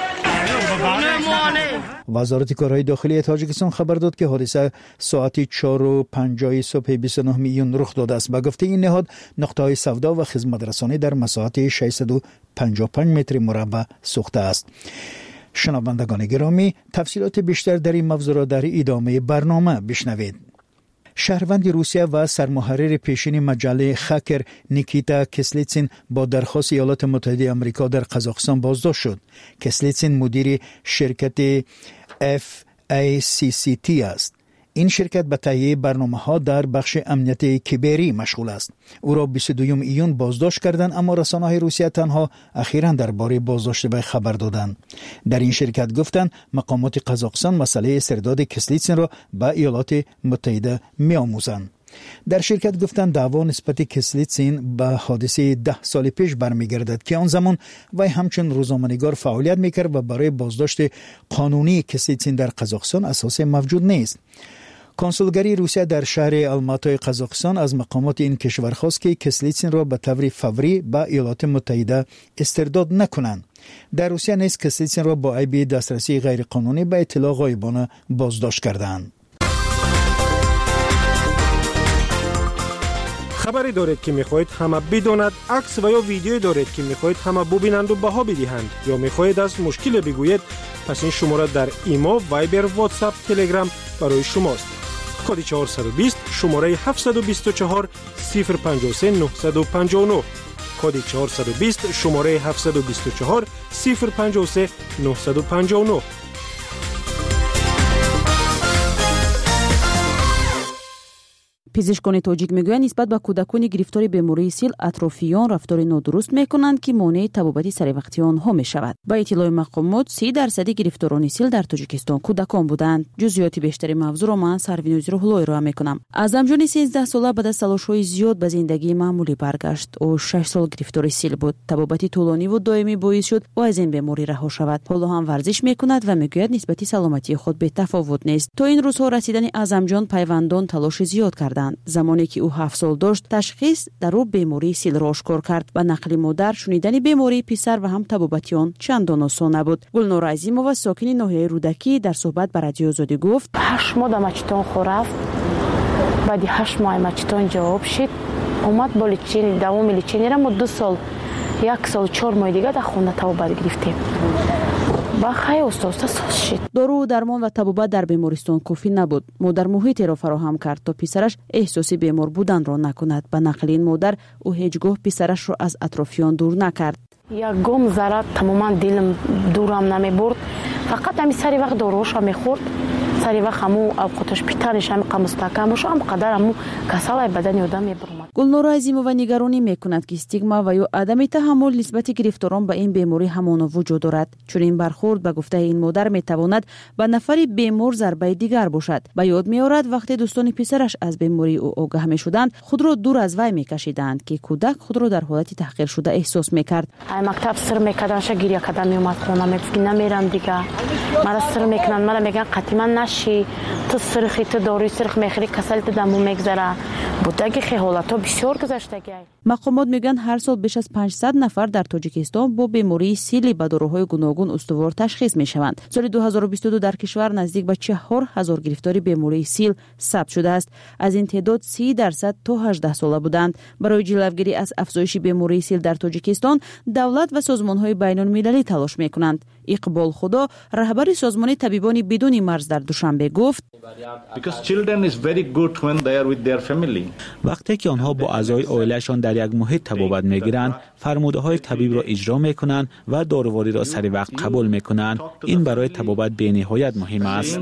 وزارت کارهای داخلی تاجیکستان خبر داد که حادثه ساعت 4:50 صبح 29 میلیون رخ داده است. با گفته این نهاد نقطه‌های سودا و خدمت رسانی در مساحت 655 متر مربع سوخته است. شنوندگان گرامی، تفصیلات بیشتر در این موضوع را در ادامه برنامه بشنوید. شهروند روسیه و سرمحرر پیشین مجله خاکر نیکیتا کسلیتسین با درخواست ایالات متحده آمریکا در قزاقستان بازداشت شد. کسلیتسین مدیر شرکت FACCT است. این شرکت به تهیه برنامه‌ها در بخش امنیت کیبری مشغول است. او را 22 ایون بازداشت کردند، اما رسانه‌های روسیه تنها اخیراً درباره بازداشت وی خبر دادند. در این شرکت گفتند مقامات قزاقستان مسئله استرداد کسلیتسین را به ایالات متحده می‌آموزند. در شرکت گفتند دعوا نسبت کسلیتسین به حادثه 10 سال پیش برمیگردد که آن زمان وی همچون روزنامه‌نگار فعالیت میکرد و برای بازداشت قانونی کسلیتسین در قزاقستان اساس موجود نیست. کنسولگری روسیه در شهر الماتای قزاقستان از مقامات این کشور خواست که کسلیتسین را به طور فوری به ایالات متحده استرداد نکنند. در روسیه نیز کسلیتسین را با عیب دسترسی غیرقانونی به اطلاع غایبانه بازداشت کردند. خبری دارید که میخواهید همه بداند، عکس و یا ویدیویی دارید که میخواهید همه ببینند و بها بدهند، یا میخواهید از مشکل بگویید، پس این شماره در ایمو، وایبر، واتساپ، تلگرام برای شماست. کد 420 شماره 724 053 959. کد 420 شماره 724 053 959. پزشکان تاجیک میگویند نسبت به کودکان گرفتار بیماری سیل اتروفیون رفتار نادرست میکنند که مانع تبابت سر وقتی آنها میشود. با اطلاع مقامات 30% گرفتاران سیل در تاجیکستان کودکان بودند. جزئیات بیشتری موضوع را من سروینوز روحلو ارائه میکنم. از امجان 13 ساله بعد از تلاش‌های زیاد به زندگی معمولی برگشت. او 6 سال گرفتار سیل بود. تبابت طولانی و دائمی باعث شد او از این بیماری رها شود. حالا هم ورزش میکند و میگوید نسبت سلامتی خود به تفاوت نیست. تا این روزها رسیدن از امجان پیوندان تلاش زیاد کردند. زمانی که او 7 سال داشت تشخیص در او بیماری سیل را آشکار کرد و نقل مادر شنیدن بیماری پسر و هم تبابتیان چندان آسان نبود. گلنور عظیمова ساکن ناحیه رودکی در صحبت با رادیو آزادی گفت 8 ماه مچتون خورفت، بعد 8 ماه مچتون جواب شد، اومد با لچین دوام لچین را 2 سال 1 سال 4 ماه دیگه در خونه تبابت گرفتیم. دارو درمان و تبابت در بیمارستان کافی نبود. مادر محیطی را فراهم کرد تا پسرش احساسی بیمار بودن را نکند. به نقل این مادر او هیچگاه پسرش را از اطرافیان دور نکرد. یک گام ذره تماما دلم دورم نمی برد. فقط همی سری وقت داروش می خورد. سری وقت همو اوقاتش پیترش هم مستحکم باشه، هم قدر همو کسال بدن آدم میبرد. گلنور عظیمова نگرانی میکند که استیگما و یا عدم تحمل نسبت گرفتاران به این بیماری همانا وجود دارد. چون این برخورد به گفته این مادر میتواند به نفری بیمار ضربه دیگر باشد. به یاد میآورد وقتی دوستان پسرش از بیماری او آگاه میشدند خود را دور از وی میکشیدند که کودک خود را در حالت تحقیر شده احساس میکرد. مکتب سر میکردنش گریه کردن میومد خونه میگفت نمیرم دیگه. مرا سر میکنن، مرا میگن قطعا نشی، تو سرخی تو داروی سرخ میخوری کسلت دمو میگذره. بودگی حالتها بسیار گذشتگی. مقامات میگن هر سال بیش از 500 نفر در تاجیکستان با بیماری سیل به داروهای گوناگون استوار تشخیص میشوند. سال 2022 در کشور نزدیک به 4000 گرفتاری بیماری سیل ثبت شده است. از این تعداد 30% تا 18 ساله بودند. برای جلوگیری از افزایش بیماری سیل در تاجیکستان دولت و سازمان‌های بین‌المللی تلاش میکنند. اقبال خدا رهبر سازمان طبیبان بدون مرز در دوشنبه گفت وقتی که آنها با اعضای عائله‌شان در یک محیط تبابت میگیرند، فرموده‌های طبیب را اجرا میکنند و داروواری را سری وقت قبول میکنند. این برای تبابت بی‌نهایت مهم است.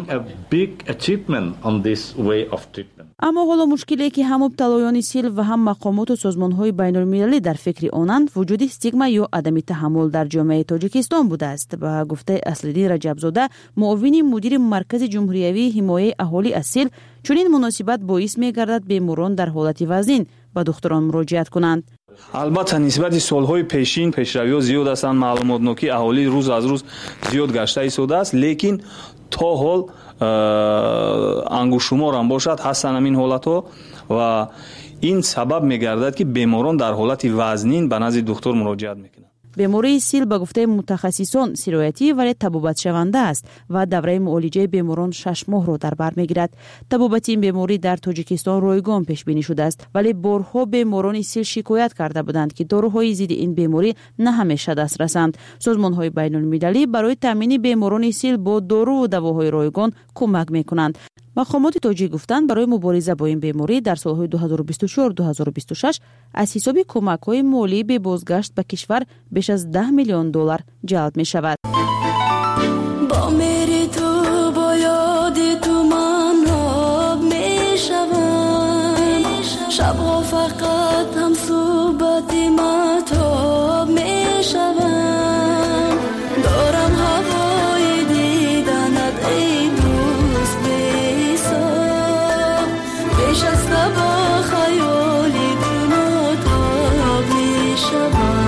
اما حالا مشکلی که هم مبتلایان سیل و هم مقامات و سازمان‌های بین‌المللی در فکر آنند وجود استیگما یا عدم تحمل در جامعه تاجیکستان بوده است. با گفته اصلدین رجبزاده معاون مدیر مرکز جمهوری حمایت اهالی از سیل، چون این مناسبت باعث می‌گردد بیماران در حالت وزین به دختران مراجعت کنند. البته نسبت سالهای پیشین پیشروی‌ها زیاد هستند. معلومات‌نوکی اهالی روز از روز زیاد گشته ایستاده است، لیکن تا حال انگشت‌شمار هم باشد هستند همین حالت‌ها و این سبب می‌گردد که بیماران در حالت وزنین به نزد دکتر مراجعت می‌کنند. بیماری سیل به گفته متخصصان سرایتی ولی تبوبت شونده است و دوره معالجه بیماران 6 ماه را در بر میگیرد. تبوبت این بیماری در تاجیکستان رایگان پیش بینی شده است، ولی بارها بیماران سیل شکایت کرده بودند که داروهای ضد این بیماری نه همیشه دست رسند. سازمان‌های بین‌المللی برای تامین بیماران سیل با دارو و دواهای رایگان کمک میکنند. مقامات تاجیک گفتند برای مبارزه با این بیماری در سالهای 2024-2026 از حساب کمک‌های مالی به بازگشت به کشور بیش از 10 میلیون دلار جلب می شود. با میری تو با یادی تو من آب می شوم، شبها فقط هم صحبتی مهتاب می شوم، دارم هوای دیدنت ای دوست بی‌حساب، بیش از با خیالی تو مهتاب می شوم.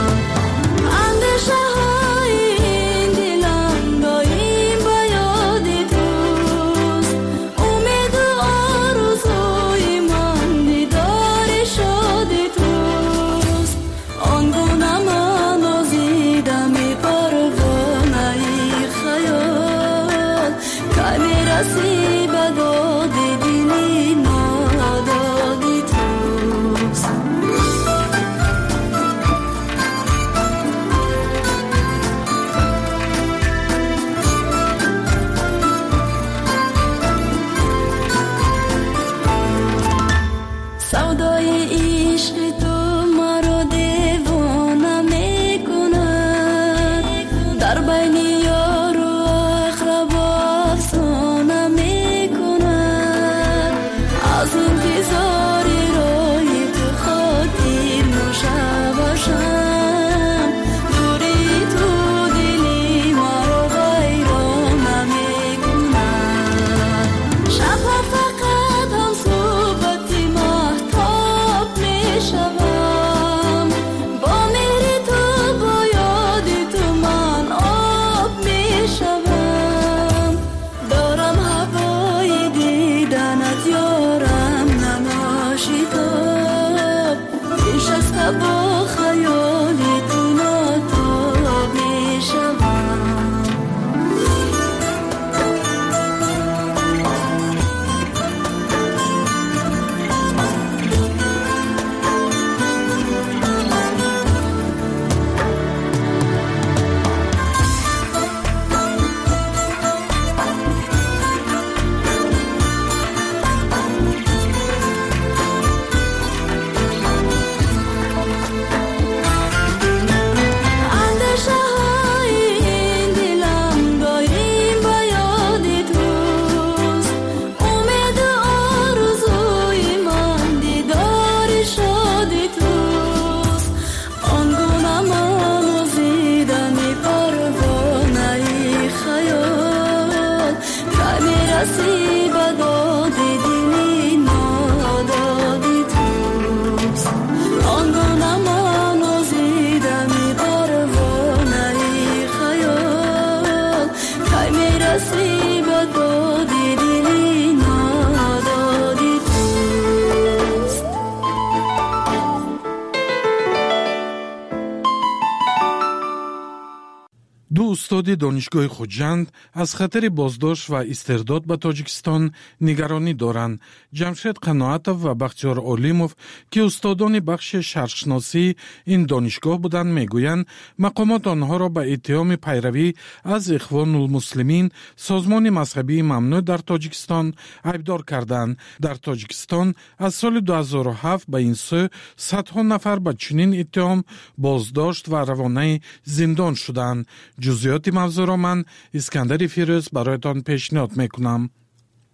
استاد دانشگاه خوجند از خطر بازداشت و استرداد به تاجیکستان نگرانی دارند. جمشید قناعتов و بختیار علیموف که استادان بخش شرقشناسی این دانشگاه بودند میگویند مقامات آنها را به اتهام پیروی از اخوان المسلمین، سازمان مذهبی ممنوع در تاجیکستان، ایبدار کردند. در تاجیکستان از سال 2007 به این سو صدها نفر به چنین اتهام بازداشت و روانه زندان شدند. جزئیات موضوع را من اسکندر فیروز برایتان پیشنهاد میکنم.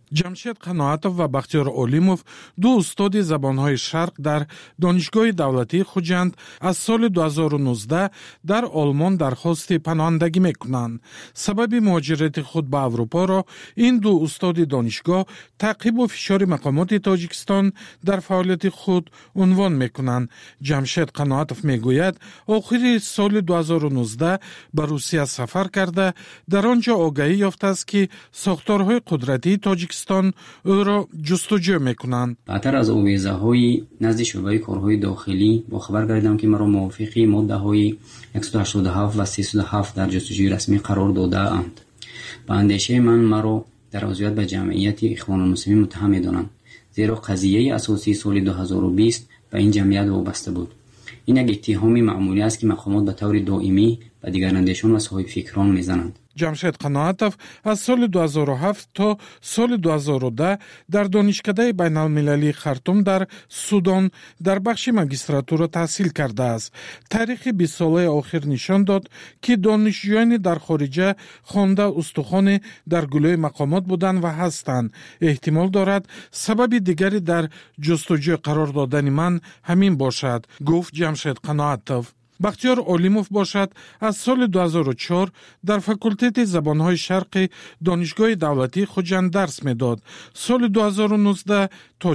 ҷамшед қаноатов ва бахтиёр олимов ду устоди забонҳои шарқ дар донишгоҳи давлатии хуҷанд аз соли 2019 дар олмон дархости паноҳандагӣ мекунанд. сабаби муҳоҷирати худ ба аврупоро ин ду устоди донишгоҳ таъқибу фишори мақомоти тоҷикистон дар фаъолияти худ унвон мекунанд. ҷамшед қаноатов мегӯяд охири соли 2019 ба русия сафар карда дар он ҷо огаҳӣ ёфтааст ки сохторҳои қудратии тоҷикистон ӯро ҷустуҷӯ мекунанд. баъдтар аз овезаҳои назди шӯъбаи корҳои дохилӣ бохабар гардидам ки маро мувофиқи моддаҳои 187 ва 307 дар ҷустуҷӯи расмӣ қарор додаанд. ба андешаи ман маро дар узвият ба ҷамъияти ихвонулмуслимин муттаҳам медонанд, зеро қазияи асосии соли 2020 ба ин ҷамъият вобаста буд. ин як иттиҳоми маъмулӣ аст ки мақомот ба таври доимӣ ба дигарандешон ва соҳибфикрон мезананд. ҷамшед қаноатов аз соли 2007 то соли 2010 дар донишкадаи байналмилалии Хартум дар Судан дар бахши магистратура таҳсил кардааст. таърихи 20 солаи охир нишон дод, ки донишҷӯёни дар хориҷа хонда устухоне дар гулӯи мақомот буданд ва ҳастанд. эҳтимол дорад сабаби дигари дар ҷустуҷӯ қарор додани ман ҳамин бошад, гуфт ҷамшед қаноатов. бахтиёр олимов бошад аз соли 2004 дар факултети забонҳои шарқи донишгоҳи давлатии хуҷанд дарс медод. соли 2019